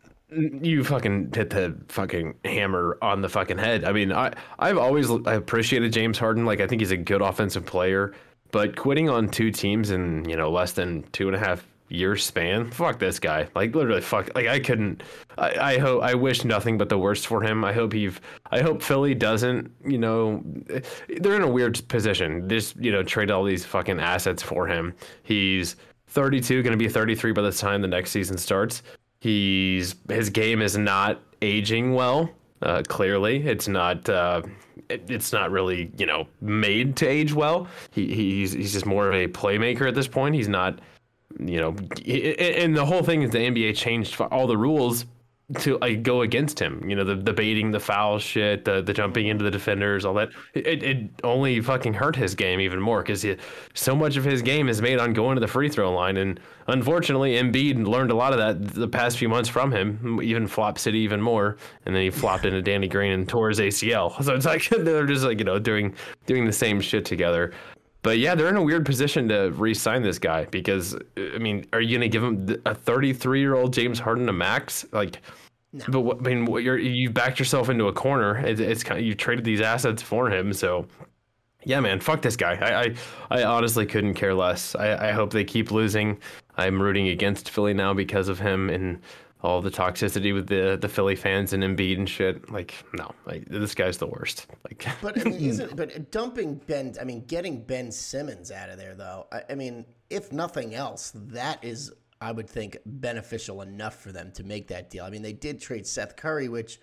you fucking hit the fucking hammer on the fucking head. I mean, I I've always I appreciated James Harden. Like, I think he's a good offensive player, but quitting on two teams in, you know, less than two and a half year span, fuck this guy. Like, literally, fuck. Like, I couldn't. I, I hope. I wish nothing but the worst for him. I hope he. I hope Philly doesn't. You know, they're in a weird position. Just, you know, trade all these fucking assets for him. He's thirty-two, going to be thirty-three by the time the next season starts. He's his game is not aging well. Uh, clearly, it's not. Uh, it, it's not really, you know, made to age well. He he's he's just more of a playmaker at this point. He's not, you know, and the whole thing is the N B A changed all the rules to like go against him. You know, the the baiting, the foul shit, the the jumping into the defenders, all that. It it only fucking hurt his game even more because so much of his game is made on going to the free throw line. And unfortunately, Embiid learned a lot of that the past few months from him. Even flop City even more, and then he flopped into Danny Green and tore his A C L. So it's like they're just like, you know, doing doing the same shit together. But yeah, they're in a weird position to re-sign this guy because, I mean, are you going to give him a thirty-three-year-old James Harden a max? Like, no. But what, I mean, what you're you've backed yourself into a corner. It, it's kind of, you traded these assets for him, so yeah, man, fuck this guy. I I, I honestly couldn't care less. I, I hope they keep losing. I'm rooting against Philly now because of him and all the toxicity with the the Philly fans and Embiid and shit. Like, no, like, this guy's the worst. Like, but I mean, isn't but dumping Ben? I mean, getting Ben Simmons out of there, though. I, I mean, if nothing else, that is, I would think, beneficial enough for them to make that deal. I mean, they did trade Seth Curry, which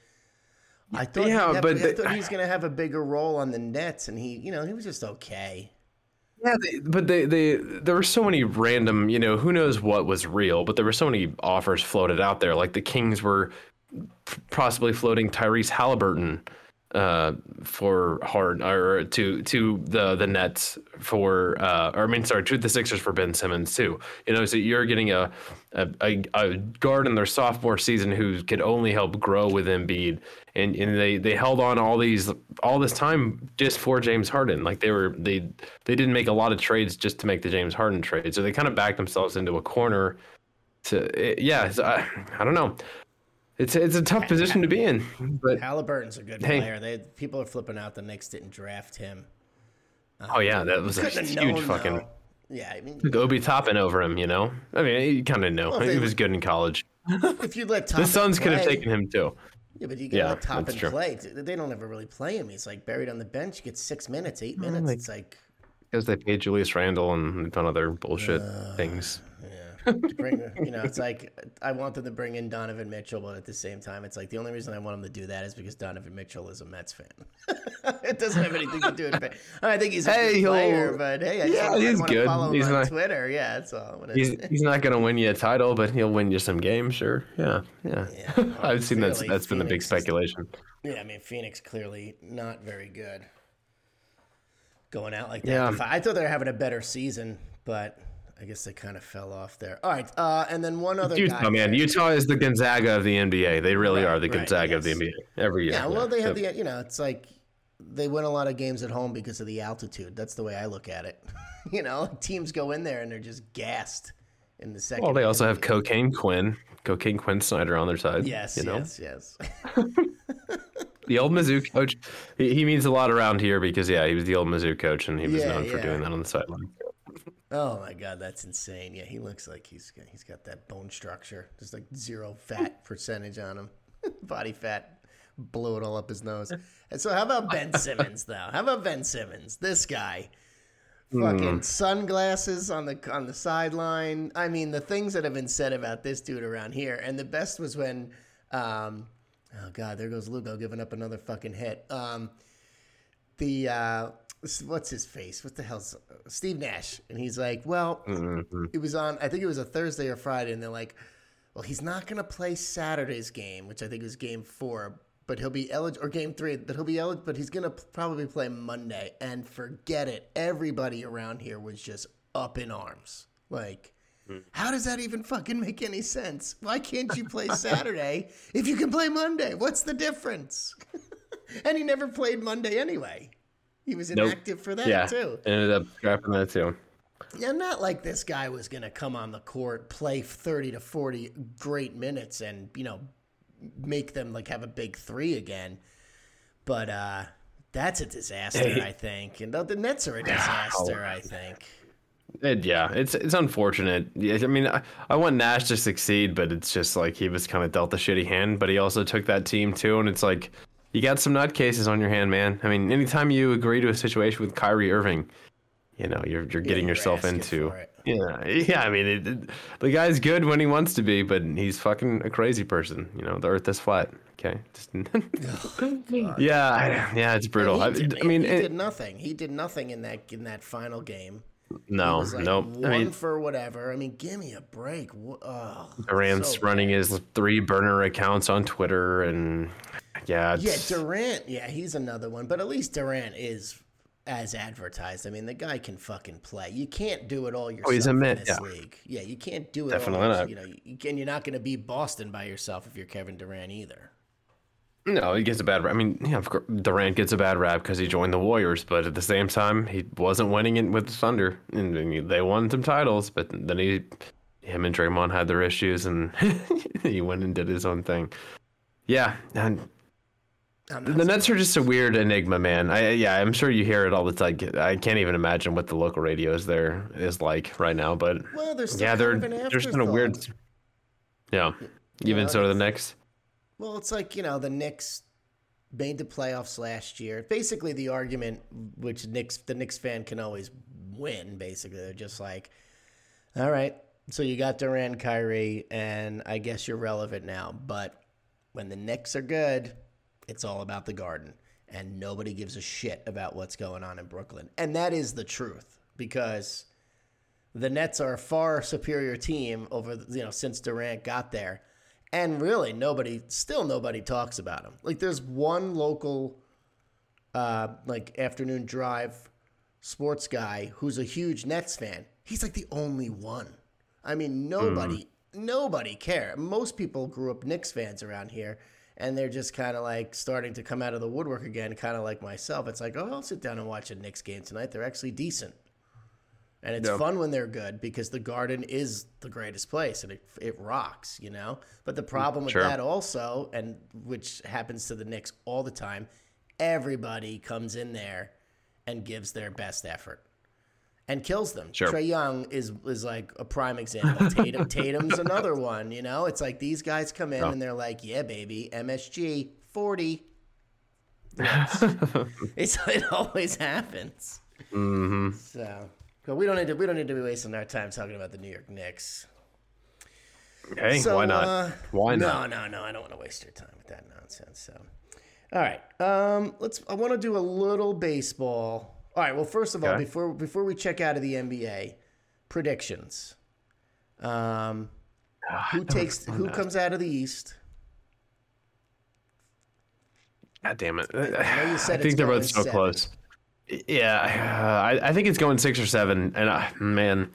I thought, yeah, have, but I thought he was going to have a bigger role on the Nets, and he, you know, he was just okay. Yeah, they, but they, they there were so many random, you know, who knows what was real, but there were so many offers floated out there. Like the Kings were possibly floating Tyrese Halliburton uh, for hard or to to the the Nets for uh, or I mean sorry to the Sixers for Ben Simmons too. You know, so you're getting a a, a guard in their sophomore season who could only help grow with Embiid, and and they they held on all these all this time just for James Harden. Like they were they they didn't make a lot of trades just to make the James Harden trade, so they kind of backed themselves into a corner. To yeah, so I, I don't know. It's it's a tough position to be in. But Halliburton's a good hey. player. They people are flipping out the Knicks didn't draft him. Um, oh yeah, that was a couldn't have huge known, fucking. though. Yeah, I mean, Took Obi Toppin over him, you know. I mean, you kind of know Well, he they- was good in college. if you let Toppin The Suns could have play- taken him too. Yeah, but you can Yeah, let that's Toppin true. play. They don't ever really play him. He's like buried on the bench. He gets six minutes, eight minutes. like- It's like, Because they paid Julius Randle and done other bullshit things. yeah. To bring, you know, it's like I want them to bring in Donovan Mitchell, but at the same time, it's like the only reason I want them to do that is because Donovan Mitchell is a Mets fan. It doesn't have anything to do with it. I think he's a Hey, good he'll- player, but hey, I just Yeah, want, he's want to good. follow him He's on not- Twitter. Yeah, that's all. When He's it's- he's not going to win you a title, but he'll win you some games, sure. Yeah, yeah. Yeah, I've seen that's clearly that's been the big Phoenix is- speculation. Yeah, I mean, Phoenix clearly not very good. Going out like that. Yeah. I thought they were having a better season, but I guess they kind of fell off there. All right, uh, and then one other Utah, guy. man, Utah is the Gonzaga of the N B A. They really Right, are the right, Gonzaga of the yes. N B A every year. Yeah, well, they have Yep. the, you know, it's like they win a lot of games at home because of the altitude. That's the way I look at it. You know, teams go in there and they're just gassed in the second. Well, they also have inning. Cocaine Quinn, Cocaine Quinn Snyder on their side. Yes, you know? yes, yes. The old Mizzou coach. He, he means a lot around here because yeah, he was the old Mizzou coach and he was Yeah, known for yeah. doing that on the sideline. Oh my God, that's insane. Yeah, he looks like he's got, he's got that bone structure. There's like zero fat percentage on him. Body fat blew it all up his nose. And so how about Ben Simmons though? How about Ben Simmons? This guy. Fucking sunglasses on the on the sideline. I mean, the things that have been said about this dude around here. And the best was when um oh God, there goes Lugo giving up another fucking hit. Um the uh what's his face? What the hell's Steve Nash? And he's like, well, Mm-hmm. it was on, I think it was a Thursday or Friday, and they're like, well, he's not going to play Saturday's game, which I think is game four, but he'll be eligible, or game three, but he'll be eligible, but he's going to probably play Monday. And forget it. Everybody around here was just up in arms. Like, how does that even fucking make any sense? Why can't you play Saturday if you can play Monday? What's the difference? And he never played Monday anyway. He was Nope. inactive for that Yeah, too. ended up scrapping that too. Yeah, not like this guy was going to come on the court, play thirty to forty great minutes and, you know, make them like have a big three again. But uh, that's a disaster, Hey. I think. And the, the Nets are a disaster, I think. It, yeah, it's it's unfortunate. Yeah, I mean, I, I want Nash to succeed, but it's just like he was kind of dealt a shitty hand. But he also took that team too, and it's like you got some nutcases on your hand, man. I mean, anytime you agree to a situation with Kyrie Irving, you know, you're you're getting you're yourself asking into. for it. Yeah, yeah. I mean, it, it, the guy's good when he wants to be, but he's fucking a crazy person. You know, the Earth is flat. Okay. Just, yeah, I- yeah, it's brutal. He I, did, I mean, he it- did nothing. He did nothing in that in that final game. He no, was like no. one I mean, for whatever. I mean, give me a break. Wh- Oh, Durant's so running bad. his three burner accounts on Twitter, and yeah, Yeah, it's, Durant. Yeah, he's another one. But at least Durant is as advertised. I mean, the guy can fucking play. You can't do it all yourself he's a in man- this yeah. league. Yeah, you can't do it Definitely all. not. You know, you, and you're not going to beat Boston by yourself if you're Kevin Durant either. no, he gets a bad rap. I mean, yeah, of course, Durant gets a bad rap because he joined the Warriors, but at the same time, he wasn't winning it with the Thunder, and and they won some titles. But then he, him and Draymond had their issues, and he went and did his own thing. Yeah, and I'm not the Nets are just a weird enigma, man. I yeah, I'm sure you hear it all the time. I can't even imagine what the local radios there is like right now, but Well, there's still yeah, kind they're of an they're just in a afterthought. weird. Yeah, even know, so, the it's- Knicks. Well, it's like, you know, the Knicks made the playoffs last year. Basically, the argument which Knicks the Knicks fan can always win, basically. They're just like, all right, so you got Durant, Kyrie, and I guess you're relevant now. But when the Knicks are good, it's all about the Garden. And nobody gives a shit about what's going on in Brooklyn. And that is the truth, because the Nets are a far superior team over, you know, since Durant got there. And really, nobody, still nobody talks about him. Like, there's one local, uh, like, afternoon drive sports guy who's a huge Nets fan. He's like the only one. I mean, nobody, nobody care. Most people grew up Knicks fans around here, and they're just kind of like starting to come out of the woodwork again, kind of like myself. It's like, oh, I'll sit down and watch a Knicks game tonight. They're actually decent. And it's Yeah. fun when they're good because the Garden is the greatest place and it it rocks, you know? But the problem with Sure. that also, and which happens to the Knicks all the time, everybody comes in there and gives their best effort and kills them. Sure. Trae Young is is like a prime example. Tatum Tatum's another one, you know? It's like these guys come in Yeah. and they're like, yeah, baby, M S G, forty. it's, it's it always happens. Mm-hmm. So, but we don't need to we don't need to be wasting our time talking about the New York Knicks. Hey, So, why not? uh, why no, not? No, no, I don't want to waste your time with that nonsense. So, all right, um, let's. I want to do a little baseball. All right. Well, first of all, Okay. before before we check out of the N B A, predictions. Um, who takes who comes out of the East? God damn it! know you I said it's think they're going both so seven. close. Yeah, uh, I, I think it's going six or seven, and uh, man,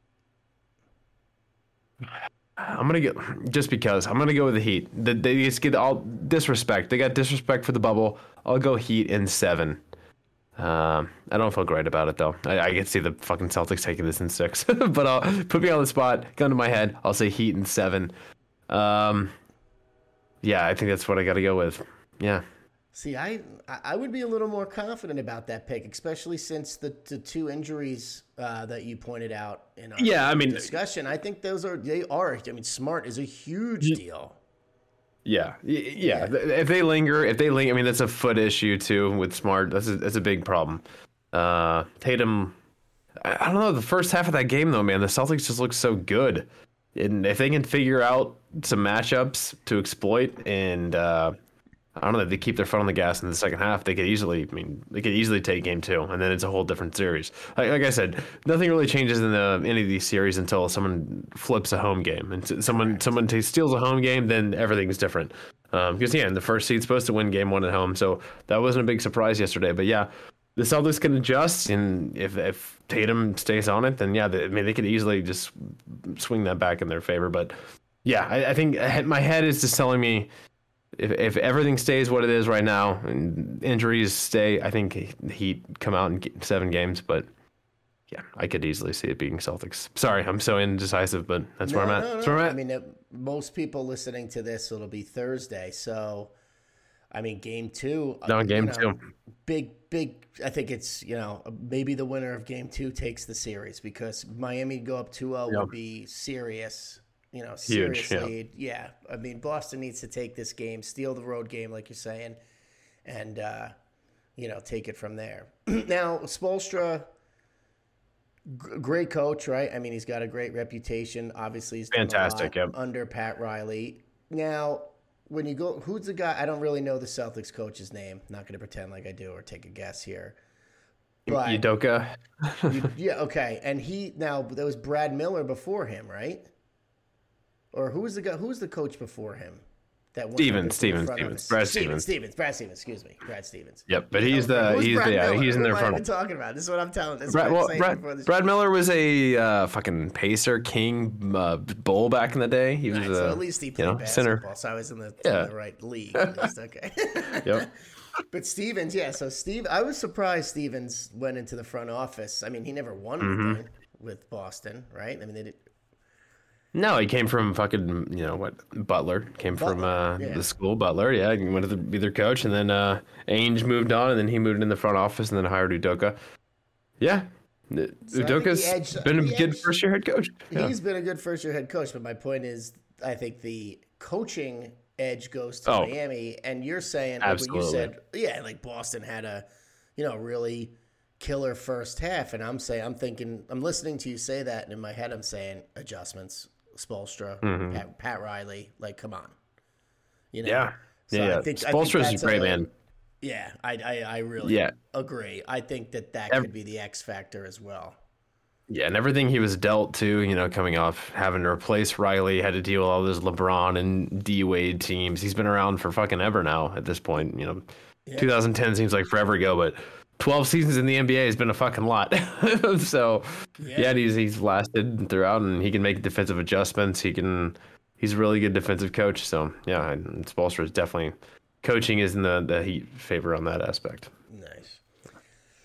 I'm gonna get just because I'm gonna go with the Heat. They, they just get all disrespect. They got disrespect for the bubble. I'll go Heat in seven. Um, I don't feel great about it though. I, I can see the fucking Celtics taking this in six, but I'll put me on the spot. Gun to my head. I'll say Heat in seven. Um, yeah, I think that's what I got to go with. Yeah. See, I I would be a little more confident about that pick, especially since the, the two injuries uh, that you pointed out in our Yeah, I mean- discussion. I think those are they are. I mean, Smart is a huge deal. Yeah, y- yeah. If they linger, if they linger, I mean, that's a foot issue too with Smart. That's a, that's a big problem. Uh, Tatum, I I don't know. The first half of that game, though, man, the Celtics just look so good. And if they can figure out some matchups to exploit, and uh, I don't know, if they keep their foot on the gas in the second half, they could easily. I mean, they could easily take game two, and then it's a whole different series. Like, like I said, nothing really changes in the, any of these series until someone flips a home game, and s- someone someone t- steals a home game, then everything's different. Um, because yeah, the first seed's supposed to win game one at home, so that wasn't a big surprise yesterday. But yeah, the Celtics can adjust, and if if Tatum stays on it, then yeah, they, I mean they could easily just swing that back in their favor. But yeah, I, I think I- my head is just telling me. If if everything stays what it is right now and injuries stay, I think the Heat come out in g- seven games. But yeah, I could easily see it being Celtics. Sorry, I'm so indecisive, but that's where I'm at. No, That's no. where I'm at. I mean, it, most people listening to this, it'll be Thursday. So, I mean, game two. uh, No, you game know, two. Big, big. I think it's, you know, maybe the winner of game two takes the series because Miami go up two oh Yeah. would be serious. You know, Huge, yeah. seriously. Yeah. I mean, Boston needs to take this game, steal the road game, like you're saying, and, uh, you know, take it from there. Now, Spoelstra, g- great coach, right? I mean, he's got a great reputation. Obviously, he's done a Fantastic, lot yep. under Pat Riley. Now, when you go, who's the guy? I don't really know the Celtics coach's name. Not going to pretend like I do or take a guess here. But Udoka. you- yeah, okay. And he now there was Brad Miller before him, right? Or who was the guy? Who was the coach before him? That went Stevens, up into the Stevens, front Stevens, office? Brad Stevens, Stevens. Stevens, Brad Stevens. Excuse me, Brad Stevens. Yep, but he's the Who's he's Brad the yeah, Miller? he's in Who their am I front. even talking about? This is what I'm telling. This is Brad, what I'm well, saying Brad, before this. Brad Miller was a uh, fucking Pacer King uh, bull back in the day. He was Right, a so at least he played you know, basketball, center. so I was in the, Yeah. in the right league. At least. Okay. Yep. But Stevens, yeah. So Steve, I was surprised Stevens went into the front office. I mean, he never won Mm-hmm. anything with Boston, right? I mean, they did. No, he came from fucking, you know what, Butler. Came from Butler, uh, yeah. the school, Butler. Yeah, he wanted to be their coach, and then uh, Ainge moved on, and then he moved in the front office, and then hired Udoka. Yeah, So I think Udoka's the edge- been a the good edge- first year head coach. Yeah. He's been a good first year head coach, but my point is, I think the coaching edge goes to Oh. Miami, and you're saying, like what you Absolutely. said, yeah, like Boston had a, you know, really killer first half, and I'm saying, I'm thinking, I'm listening to you say that, and in my head, I'm saying adjustments, Spoelstra, Mm-hmm. Pat, Pat Riley, like, come on, you know, Yeah, So yeah. I yeah. think- I think Spoelstra's that's a great a- man. yeah, I, I, I really Yeah. agree. I think that that Ev- could be the X factor as well. Yeah, and everything he was dealt to, you know, coming off having to replace Riley, had to deal with all those LeBron and D Wade teams. He's been around for fucking ever now at this point. You know, twenty ten seems like forever ago, but twelve seasons in the N B A has been a fucking lot. So yeah, he's he's lasted throughout, and he can make defensive adjustments. He can, he's a really good defensive coach. So yeah, and Spoelstra is definitely coaching is in the the Heat favor on that aspect. Nice.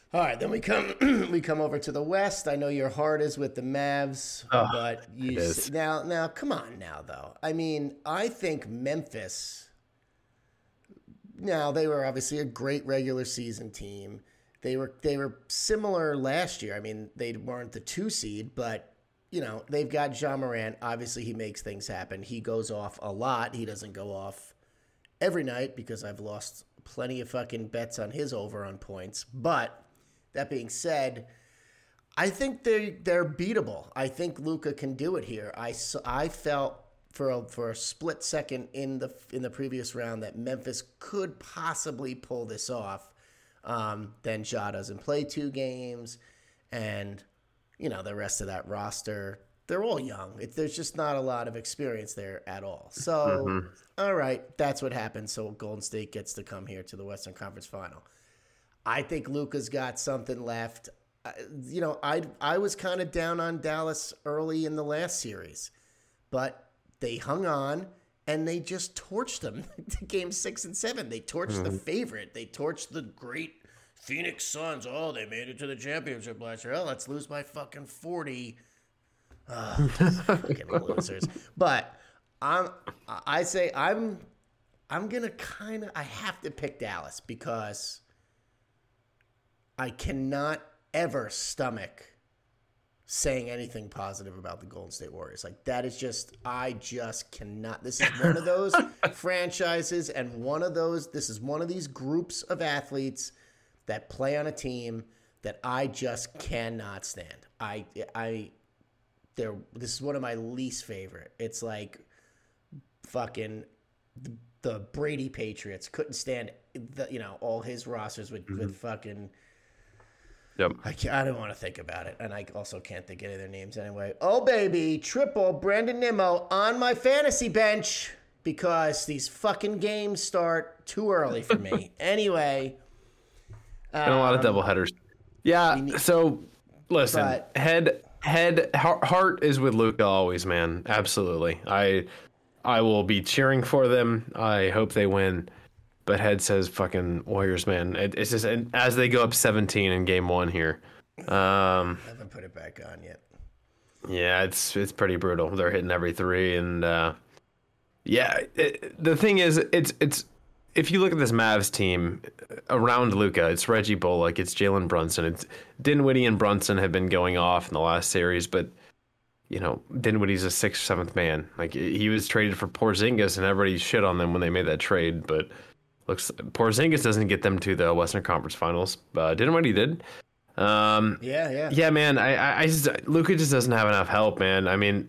All right, then we come we come over to the West. I know your heart is with the Mavs, Oh, but you it is. s- now now come on now though. I mean, I think Memphis. Now they were obviously a great regular season team. They were they were similar last year. I mean, they weren't the two seed, but you know they've got Ja Morant. Obviously, he makes things happen. He goes off a lot. He doesn't go off every night because I've lost plenty of fucking bets on his over on points, but. That being said, I think they they're beatable. I think Luka can do it here. I, s- I felt for a, for a split second in the in the previous round that Memphis could possibly pull this off. Um, then Ja doesn't play two games, and you know the rest of that roster, they're all young. It, there's just not a lot of experience there at all. So, all right, that's what happens. So Golden State gets to come here to the Western Conference Final. I think Luka's got something left. Uh, you know, I I was kind of down on Dallas early in the last series, but they hung on and they just torched them to game six and seven. They torched the favorite. They torched the great Phoenix Suns. Oh, they made it to the championship last year. Oh, let's lose by fucking forty. Uh, fucking losers. But I'm I say I'm I'm gonna kind of I have to pick Dallas because. I cannot ever stomach saying anything positive about the Golden State Warriors. Like, that is just, I just cannot. This is one of those franchises and one of those, this is one of these groups of athletes that play on a team that I just cannot stand. I, I, they're, this is one of my least favorite. It's like fucking the, the Brady Patriots couldn't stand, the, you know, all his rosters with, mm-hmm. with fucking, Yep. I, can't, I don't want to think about it, and I also can't think of any of their names anyway. Oh, baby, triple Brandon Nimmo on my fantasy bench because these fucking games start too early for me. Anyway. And a lot of um, doubleheaders. Yeah, need- so listen, but- head, head, heart, heart is with Luka always, man. Absolutely. I, I will be cheering for them. I hope they win. But head says fucking Warriors, man. It, it's just and as they go up seventeen in game one here. Um, I haven't put it back on yet. yeah, it's it's pretty brutal. They're hitting every three, and uh, yeah, it, the thing is, it's it's if you look at this Mavs team around Luka, it's Reggie Bullock, it's Jalen Brunson, it's Dinwiddie and Brunson have been going off in the last series, but you know Dinwiddie's a sixth, seventh man. Like he was traded for Porzingis, and everybody shit on them when they made that trade, but. Looks Porzingis doesn't get them to the Western Conference Finals. Uh, Dinwiddie did. Um, Yeah, yeah. yeah, man. I, I, I just Luka just doesn't have enough help, man. I mean,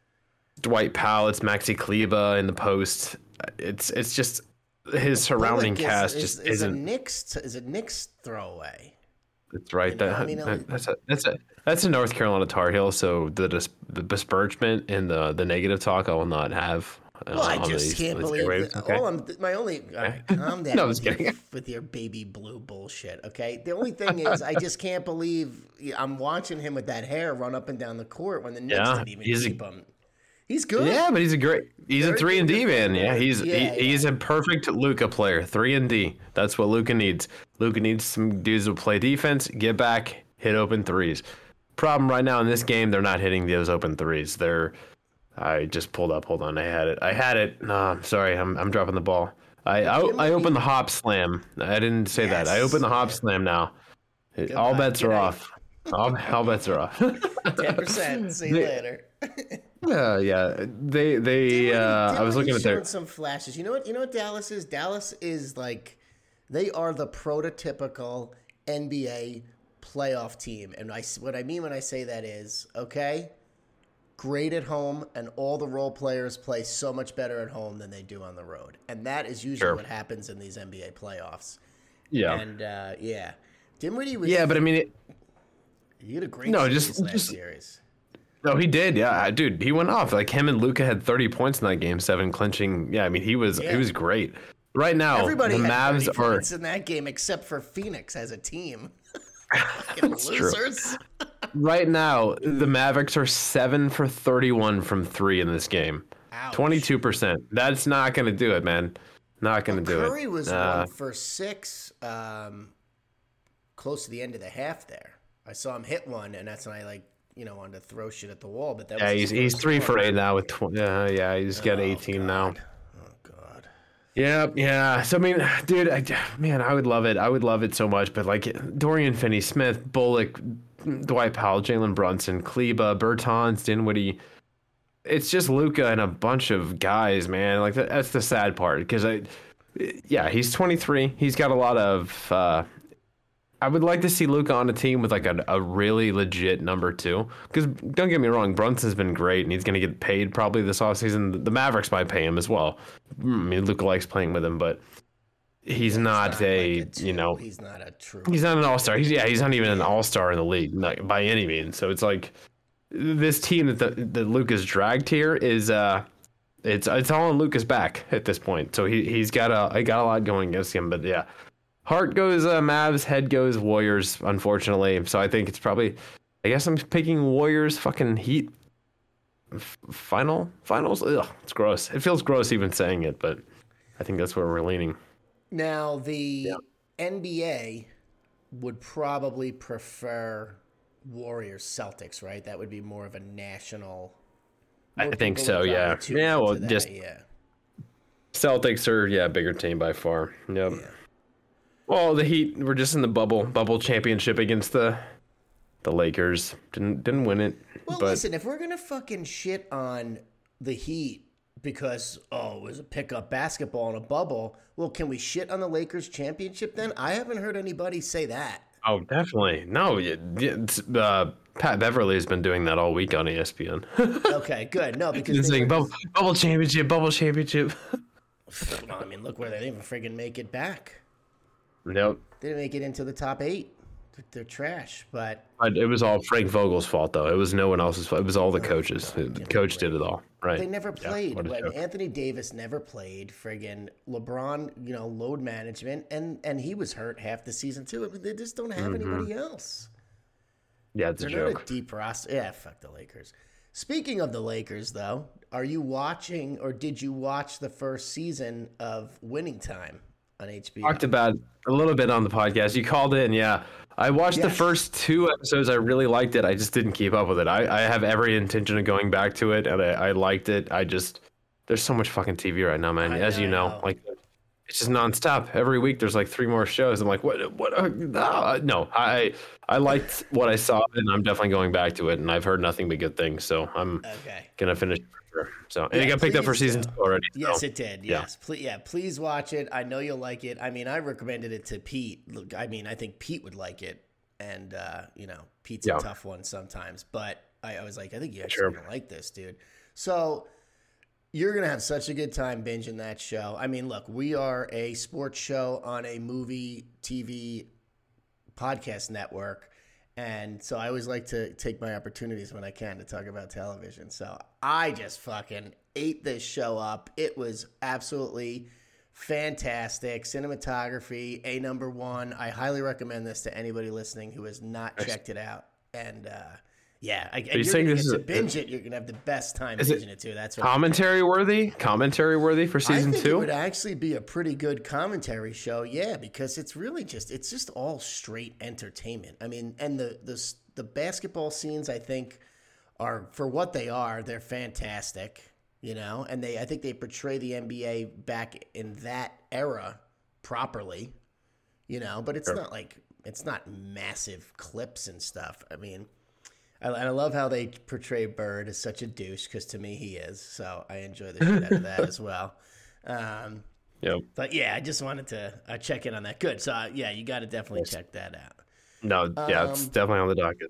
Dwight Powell, it's Maxi Kleber in the post. It's it's just his surrounding Bullock cast is, just is, is a isn't. Knicks is a Knicks throwaway. That's right. you know, That, I mean, that- that's a that's a that's a North Carolina Tar Heel. So the dis, the besmirchment and the the negative talk I will not have. Uh, Well, I on just these- can't on these believe airwaves, that. okay? Oh, I'm, my only all right, calm down No, I was with, your, kidding. with your baby blue bullshit. Okay, the only thing is, I just can't believe I'm watching him with that hair run up and down the court when the Knicks Yeah, didn't even he's a- keep him. He's good. Yeah, but he's a great. He's Very a three and good D man. Yeah, he's Yeah, he, yeah. he's a perfect Luka player. Three and D. That's what Luka needs. Luka needs some dudes who play defense, get back, hit open threes. Problem right now in this game, they're not hitting those open threes. They're. I just pulled up. Hold on, I had it. I had it. No, I'm sorry. I'm I'm dropping the ball. I I, I opened the hop slam. I didn't say that. I Yes. opened the hop slam now. It- all Goodbye. bets Good are night. off. All, all bets are off. ten percent. See you They- later. yeah, yeah. They they. Uh, I was looking at their. showing some flashes. You know what? You know what Dallas is? Dallas is like, they are the prototypical N B A playoff team. And I, what I mean when I say that is, okay, great at home, and all the role players play so much better at home than they do on the road. And that is usually Sure. what happens in these N B A playoffs. Yeah. And uh, yeah, Dinwiddie was. Yeah, but I mean. It, he had a great No, series just- last just- series. No, he did. Yeah, dude, he went off. Like him and Luca had thirty points in that game, seven clinching. Yeah, I mean, he was Yeah. he was great. Right now, Everybody the had Mavs thirty are. points in that game except for Phoenix as a team. Fucking That's true. losers. Right now, the Mavericks are seven for thirty-one from three in this game. Ouch. Twenty-two percent. That's not gonna do it, man. Not gonna do it. Curry was Uh, one for six. Um, close to the end of the half there. I saw him hit one, and that's when I like you know wanted to throw shit at the wall. But that Yeah, was he's his he's first three one. for eight now with twenty. Yeah, yeah, he's got Oh, eighteen now. God. Oh God. Yeah, yeah. So I mean, dude, I, man, I would love it. I would love it so much. But like Dorian Finney-Smith, Bullock, Dwight Powell, Jalen Brunson, Kleba, Bertans, Dinwiddie. It's just Luka and a bunch of guys, man. Like that, that's the sad part because I, yeah, he's twenty-three. He's got a lot of. Uh, I would like to see Luka on a team with like a, a really legit number two. Because don't get me wrong, Brunson's been great and he's going to get paid probably this offseason. The Mavericks might pay him as well. I mean, Luka likes playing with him, but he's not Not a, like two. you know, he's not a true. he's not an all star. He's yeah, he's not even an all star in the league like, by any means. So it's like this team that the, that Luka's dragged here is uh, it's it's all on Luka's back at this point. So he he's got a I got a lot going against him, but yeah. Heart goes uh, Mavs, head goes Warriors, unfortunately. So I think it's probably, I guess I'm picking Warriors, fucking Heat F- final finals. Ugh, it's gross. It feels gross even saying it, but I think that's where we're leaning. Now the N B A would probably prefer Warriors Celtics, right? That would be more of a national. I more think people so. would Yeah. probably tune Yeah. into Well, that, just yeah. Celtics are yeah bigger team by far. Yep. Yeah. Well, the Heat were just in the bubble bubble championship against the the Lakers. Didn't didn't win it. Well, but listen, if we're gonna fucking shit on the Heat because oh, it was a pickup basketball in a bubble, well, can we shit on the Lakers championship then? I haven't heard anybody say that. oh, definitely no. yeah, it's, Uh, Pat Beverly has been doing that all week on E S P N. Okay, good. No, because He's they saying were bubble, bubble championship, bubble championship. just- well, I mean, look where they didn't even friggin' make it back. Nope. They didn't make it into the top eight. They're, they're trash, but But it was all Frank Vogel's fault, though. It was no one else's fault. It was all the coaches. The coach did it all. Right. they never Yeah, played. what a when joke. Anthony Davis never played. Friggin' LeBron, you know, load management, and and he was hurt half the season too. I mean, they just don't have anybody else. Yeah, it's a They're not joke. a deep roster. Yeah, fuck the Lakers. Speaking of the Lakers, though, are you watching or did you watch the first season of Winning Time on H B O? Talked about it a little bit on the podcast. You called in, yeah. I watched the Yes. first two episodes. I really liked it. I just didn't keep up with it. I, I have every intention of going back to it, and I, I liked it. I just there's so much fucking T V right now, man. I As you know, know. like it's just nonstop. Every week there's like three more shows. I'm like, what? What? Uh, no, no. I I liked what I saw, and I'm definitely going back to it. And I've heard nothing but good things, so I'm Okay. gonna finish it for sure. So and Yeah, it got picked up for please season do. two already. so- Yes, it did. yeah. Yes, please, yeah. Please watch it. I know you'll like it. I mean, I recommended it to Pete. Look, I mean, I think Pete would like it, and uh, you know, Pete's Yeah. a tough one sometimes. But I, I was like, I think you actually Sure. gonna like this, dude. So you're gonna have such a good time binging that show. I mean, look, we are a sports show on a movie T V podcast network. And so I always like to take my opportunities when I can to talk about television. So I just fucking ate this show up. It was absolutely fantastic. Cinematography, A number one. I highly recommend this to anybody listening who has not checked it out. And uh, yeah, I, and you you're saying gonna this get is to a- binge it. You're gonna have the best time Is it binging it too. That's what Commentary worthy? Commentary worthy for season I think two? it would actually be a pretty good commentary show, yeah, because it's really just it's just all straight entertainment. I mean, and the the s- the basketball scenes I think are for what they are, they're fantastic, you know, and they I think they portray the N B A back in that era properly, you know, but it's not like it's not massive clips and stuff. I mean, I, and I love how they portray Bird as such a douche because to me he is. So I enjoy the shit out of that as well. Um, Yep. but yeah, I just wanted to uh, check in on that. Good. So uh, yeah, you got to definitely check that out. No, yeah, it's Um, definitely on the docket.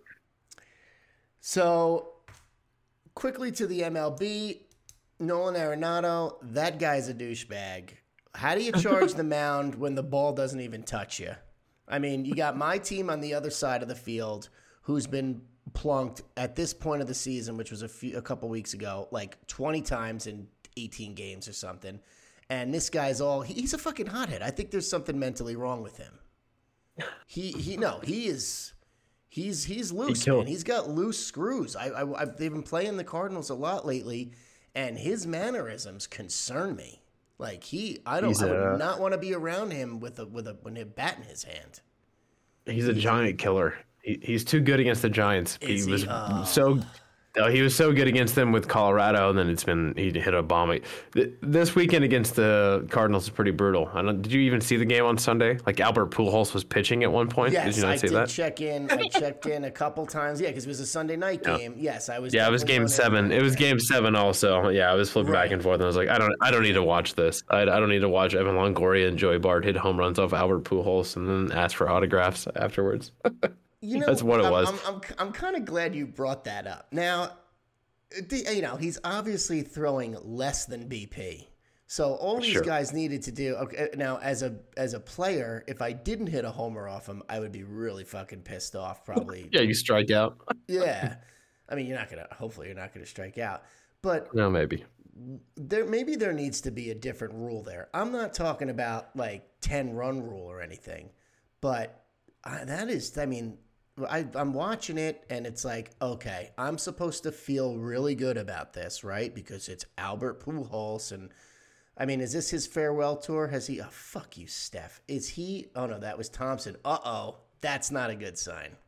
So quickly to the M L B, Nolan Arenado, that guy's a douchebag. How do you charge the mound when the ball doesn't even touch you? I mean, you got my team on the other side of the field who's been plunked at this point of the season, which was a few a couple weeks ago, like twenty times in eighteen games or something. And this guy's all he- he's a fucking hothead. I think there's something mentally wrong with him. He he no, he is he's he's loose, killed- man. He's got loose screws. I, I I've, they've been playing the Cardinals a lot lately, and his mannerisms concern me. Like he, I don't, He's I would a- not want to be around him with a with a with a bat in his hand. He's a giant killer. He, he's too good against the Giants. He Is he? was Oh. so. Oh, he was so good against them with Colorado, and then it's been he hit a bomb. Th- This weekend against the Cardinals is pretty brutal. I don't. Did you even see the game on Sunday? Like Albert Pujols was pitching at one point. Yes, did you not I see did that? check in. I checked in a couple times. Yeah, because it was a Sunday night Yeah. game. Yes, I was. Yeah, it was definitely game running- seven. It was game seven also. Yeah, I was flipping Right. back and forth, and I was like, I don't, I don't need to watch this. I, I don't need to watch Evan Longoria and Joey Bart hit home runs off Albert Pujols and then ask for autographs afterwards. You know, That's what it I'm, was. I'm, I'm, I'm kind of glad you brought that up. Now, the- you know, he's obviously throwing less than B P. So all these Sure. guys needed to do. Okay, now as a as a player, if I didn't hit a homer off him, I would be really fucking pissed off. Probably. Yeah, you strike out. Yeah. I mean, you're not gonna. Hopefully, you're not gonna strike out. But No, maybe. there maybe there needs to be a different rule there. I'm not talking about like ten run rule or anything, but uh, that is. I mean, I, I'm watching it and it's like, okay, I'm supposed to feel really good about this, right? Because it's Albert Pujols, and I mean, is this his farewell tour? Has he? Oh, fuck you, Steph. Is he? Oh no, that was Thompson. Uh oh, that's not a good sign.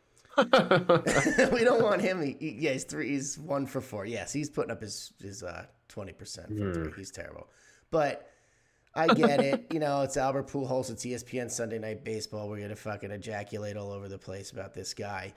We don't want him. He, he- yeah, he's three. He's one for four. Yes, he's putting up his his uh, twenty percent for three. He's terrible, but I get it. You know, it's Albert Pujols. It's E S P N Sunday Night Baseball. We're gonna fucking ejaculate all over the place about this guy.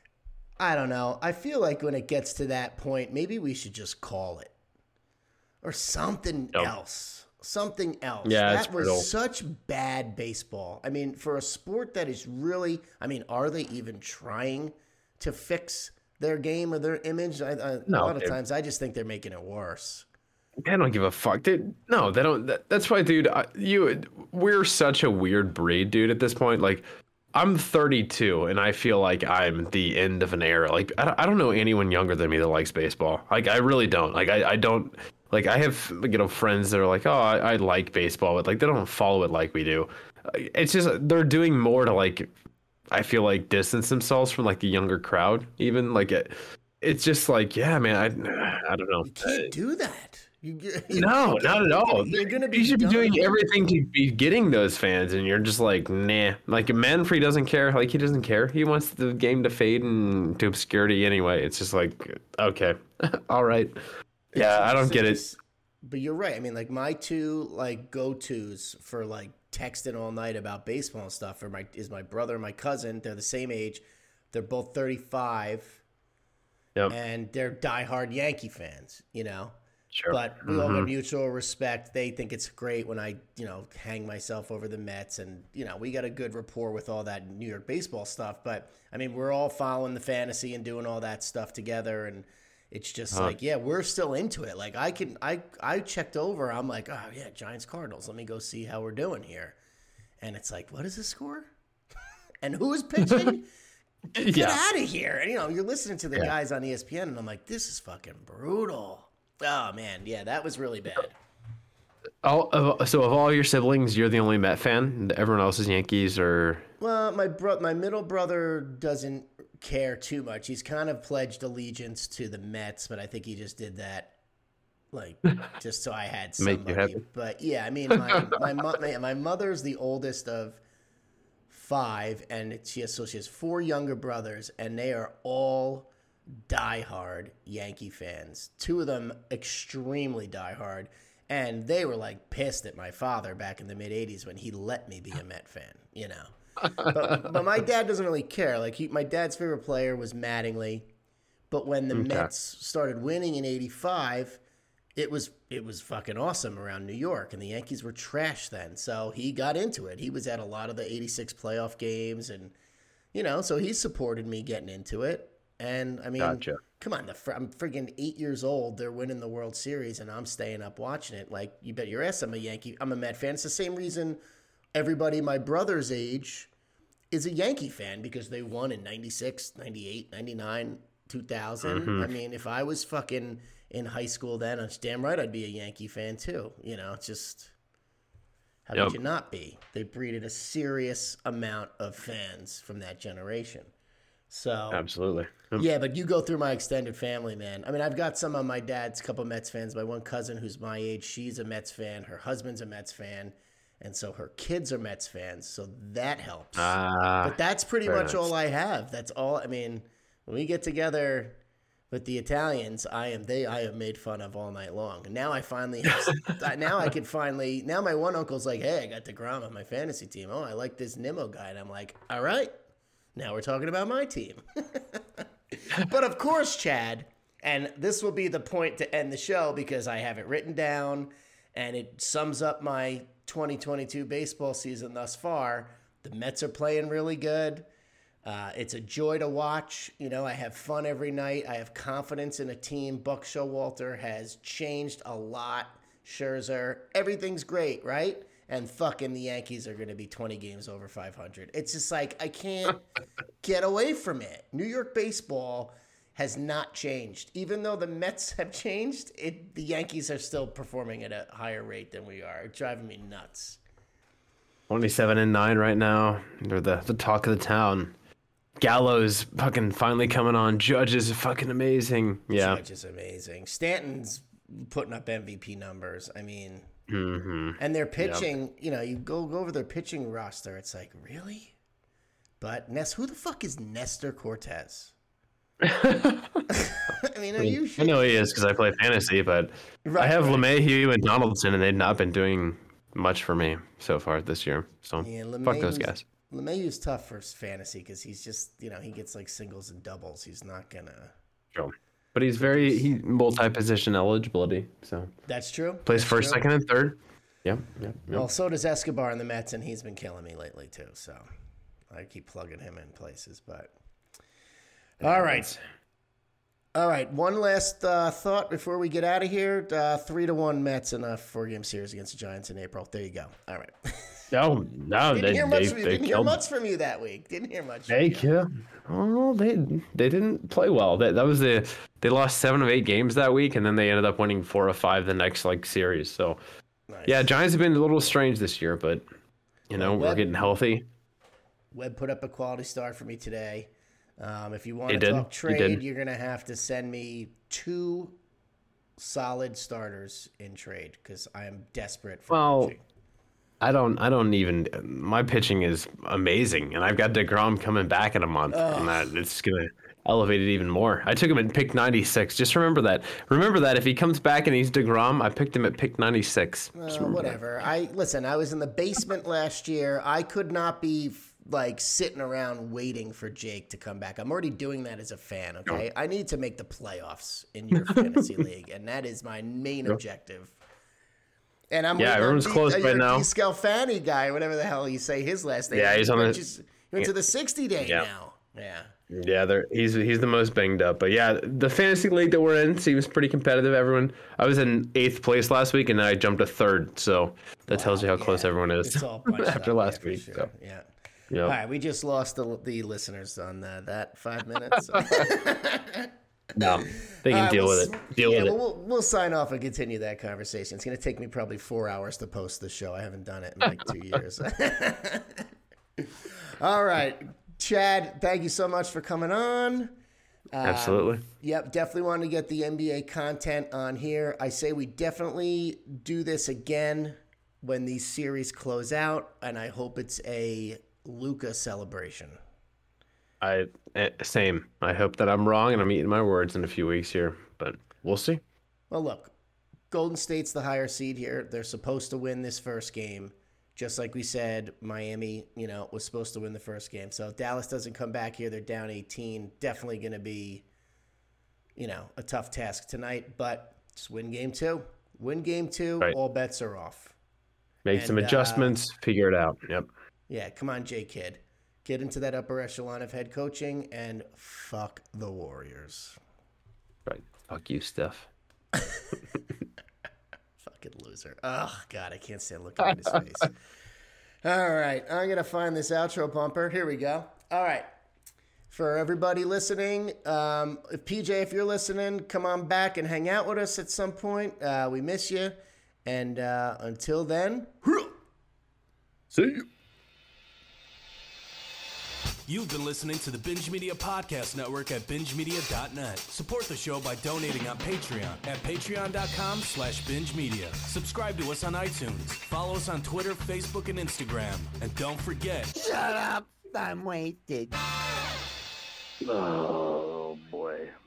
I don't know. I feel like when it gets to that point, maybe we should just call it or something Nope. else. Something else. Yeah, it's that was brutal. such bad baseball. I mean, for a sport that is really, I mean, are they even trying to fix their game or their image? I, I, No, a lot of dude. times, I just think they're making it worse. They don't give a fuck, dude. No, they don't. That, that's why, dude. I, you, we're such a weird breed, dude. At this point, like, I'm thirty-two, and I feel like I'm the end of an era. Like, I, don't- I don't know anyone younger than me that likes baseball. Like, I really don't. Like, I, I don't. Like, I have, you know, friends that are like, oh, I, I like baseball, but like, they don't follow it like we do. It's just they're doing more to like, I feel like distance themselves from like the younger crowd. Even like, it, it's just like, yeah, man. I, I don't know. You can't do that. You, you- No, not at all. You're gonna be You should be done. doing everything to be getting those fans, and you're just like, nah. Like Manfred doesn't care. Like he doesn't care. He wants the game to fade into obscurity anyway. It's just like, okay, all right. Yeah, I don't get it. It's- But you're right. I mean, like my two like go tos for like texting all night about baseball and stuff are my is my brother and my cousin. They're the same age. They're both thirty-five, Yep. and they're diehard Yankee fans. You know. Sure. But we all Mhm. got mutual respect. They think it's great when I, you know, hang myself over the Mets, and you know, we got a good rapport with all that New York baseball stuff. But I mean, we're all following the fantasy and doing all that stuff together, and it's just Huh. like, yeah, we're still into it. Like I can, I, I checked over. I'm like, oh yeah, Giants Cardinals. Let me go see how we're doing here. And it's like, what is the score? And who is pitching? Get Yeah. out of here! And you know, you're listening to the Yeah. guys on E S P N, and I'm like, this is fucking brutal. Oh man, yeah, that was really bad. All of, so of all your siblings, you're the only Met fan. Everyone else is Yankees or Well, my bro, my middle brother doesn't care too much. He's kind of pledged allegiance to the Mets, but I think he just did that, like, just so I had Make you somebody. happy. But yeah, I mean, my my, mo- my my mother's the oldest of five, and she has so she has four younger brothers, and they are all diehard Yankee fans. Two of them extremely diehard, and they were like pissed at my father back in the mid eighties when he let me be a Met fan. You know. But, but my dad doesn't really care. Like he, my dad's favorite player was Mattingly, but when the Okay. Mets started winning in eighty-five, it was it was fucking awesome around New York, and the Yankees were trash then. So he got into it. He was at a lot of the eighty-six playoff games, and you know, so he supported me getting into it. And I mean, Gotcha. come on, the fr- I'm freaking eight years old. They're winning the World Series, and I'm staying up watching it. Like you bet your ass, I'm a Yankee. I'm a Met fan. It's the same reason everybody my brother's age is a Yankee fan, because they won in ninety-six, ninety-eight, ninety-nine, two thousand. Mm-hmm. I mean, if I was fucking in high school then, it's damn right I'd be a Yankee fan too. You know, it's just, how Yep. could you not be? They breeded a serious amount of fans from that generation. So absolutely. Yep. yeah, but you go through my extended family, man. I mean, I've got some of my dad's couple Mets fans. My one cousin who's my age, she's a Mets fan. Her husband's a Mets fan. And so her kids are Mets fans, so that helps. Ah, but that's pretty very much nice. all I have. That's all. I mean, when we get together with the Italians, I am they I am made fun of all night long. And now I finally have, now I could finally now my one uncle's like, hey, I got DeGrom on my fantasy team. Oh, I like this Nimmo guy, and I'm like, all right, now we're talking about my team. But of course, Chad, and this will be the point to end the show because I have it written down, and it sums up my twenty twenty-two baseball season thus far. The Mets are playing really good. Uh, it's a joy to watch. You know, I have fun every night. I have confidence in a team. Buck Showalter has changed a lot. Scherzer, everything's great, right? And fucking the Yankees are going to be twenty games over five hundred. It's just like, I can't get away from it. New York baseball has not changed. Even though the Mets have changed, it, the Yankees are still performing at a higher rate than we are. It's driving me nuts. twenty-seven and nine right now. They're the, the talk of the town. Gallows fucking finally coming on. Judge is fucking amazing. Yeah. Judge is amazing. Stanton's putting up M V P numbers. I mean, Mm-hmm. and their pitching, you know, you go, go over their pitching roster, it's like, really? But Ness, who the fuck is Nestor Cortez? I mean, are you I sure? know he is because I play fantasy, but Right, I have right. LeMahieu and Donaldson, and they've not been doing much for me so far this year. So Yeah, fuck those LeMahieu's- guys. LeMahieu's tough for fantasy because he's just, you know, he gets like singles and doubles. He's not gonna. Sure. But he's very he multi-position eligibility, so That's true. plays That's first, true. second, and third. Yep, yep, yep. Well, so does Escobar in the Mets, and he's been killing me lately too. So I keep plugging him in places. But all right, all right. One last uh, thought before we get out of here. Uh, three to one Mets in a four-game series against the Giants in April. There you go. All right. No, no, Didn't they hear much. they, from you. they Didn't hear killed. much from you that week. Didn't hear much. from They you. killed. Oh, they they didn't play well. That that was the they lost seven of eight games that week, and then they ended up winning four of five the next like series. So Nice. yeah, Giants have been a little strange this year, but you know Well, we're Webb- getting healthy. Webb put up a quality start for me today. Um, if you want He to did. talk He trade, did. you're gonna have to send me two solid starters in trade because I am desperate for Well, pitching. I don't I don't even my pitching is amazing, and I've got DeGrom coming back in a month, and that it's gonna elevate it even more. I took him at pick ninety-six. Just remember that. Remember that if he comes back and he's DeGrom, I picked him at pick ninety-six. Just Uh, remember that. whatever. I listen. I was in the basement last year. I could not be like sitting around waiting for Jake to come back. I'm already doing that as a fan. Okay, I need to make the playoffs in your fantasy league, and that is my main objective. And I'm Yeah, waiting on everyone's D- close uh, right your now. D. Scalfani guy, whatever the hell you say his last name. Yeah, he's on He the- went just- he went to the sixty day Yeah. now. Yeah. Yeah, they're, he's he's the most banged up. But yeah, the fantasy league that we're in seems pretty competitive. Everyone, I was in eighth place last week, and then I jumped to third. So that tells you how close Yeah, everyone is It's all bunched after up, last yeah, for week. sure. So Yeah. yeah, All right, we just lost the, the listeners on uh, that five minutes. no, they can All right, deal we'll with s- it. Deal yeah, with well, it. We'll, we'll sign off and continue that conversation. It's going to take me probably four hours to post the show. I haven't done it in like two years. All right, Chad, thank you so much for coming on. Absolutely. Yep, definitely wanted to get the N B A content on here. I say we definitely do this again when these series close out, and I hope it's a Luka celebration. I eh, same. I hope that I'm wrong and I'm eating my words in a few weeks here, but we'll see. Well, look, Golden State's the higher seed here. They're supposed to win this first game. Just like we said, Miami, you know, was supposed to win the first game. So if Dallas doesn't come back here, they're down eighteen. Definitely going to be, you know, a tough task tonight. But just win game two. Win game two, Right. all bets are off. Make And, some uh, adjustments, figure it out. Yep. Yeah, come on, J Kidd. Get into that upper echelon of head coaching and fuck the Warriors. Right. Fuck you, Steph. Fucking loser. Oh, God, I can't stand looking at his face. All right, I'm going to find this outro bumper. Here we go. All right. For everybody listening, um, if P J, if you're listening, come on back and hang out with us at some point. Uh, we miss you. And uh, until then, See you. You've been listening to the Binge Media Podcast Network at binge media dot net. Support the show by donating on Patreon at patreon.com slash binge media. Subscribe to us on iTunes. Follow us on Twitter, Facebook, and Instagram. And don't forget... Shut up! I'm wasted. Oh, boy.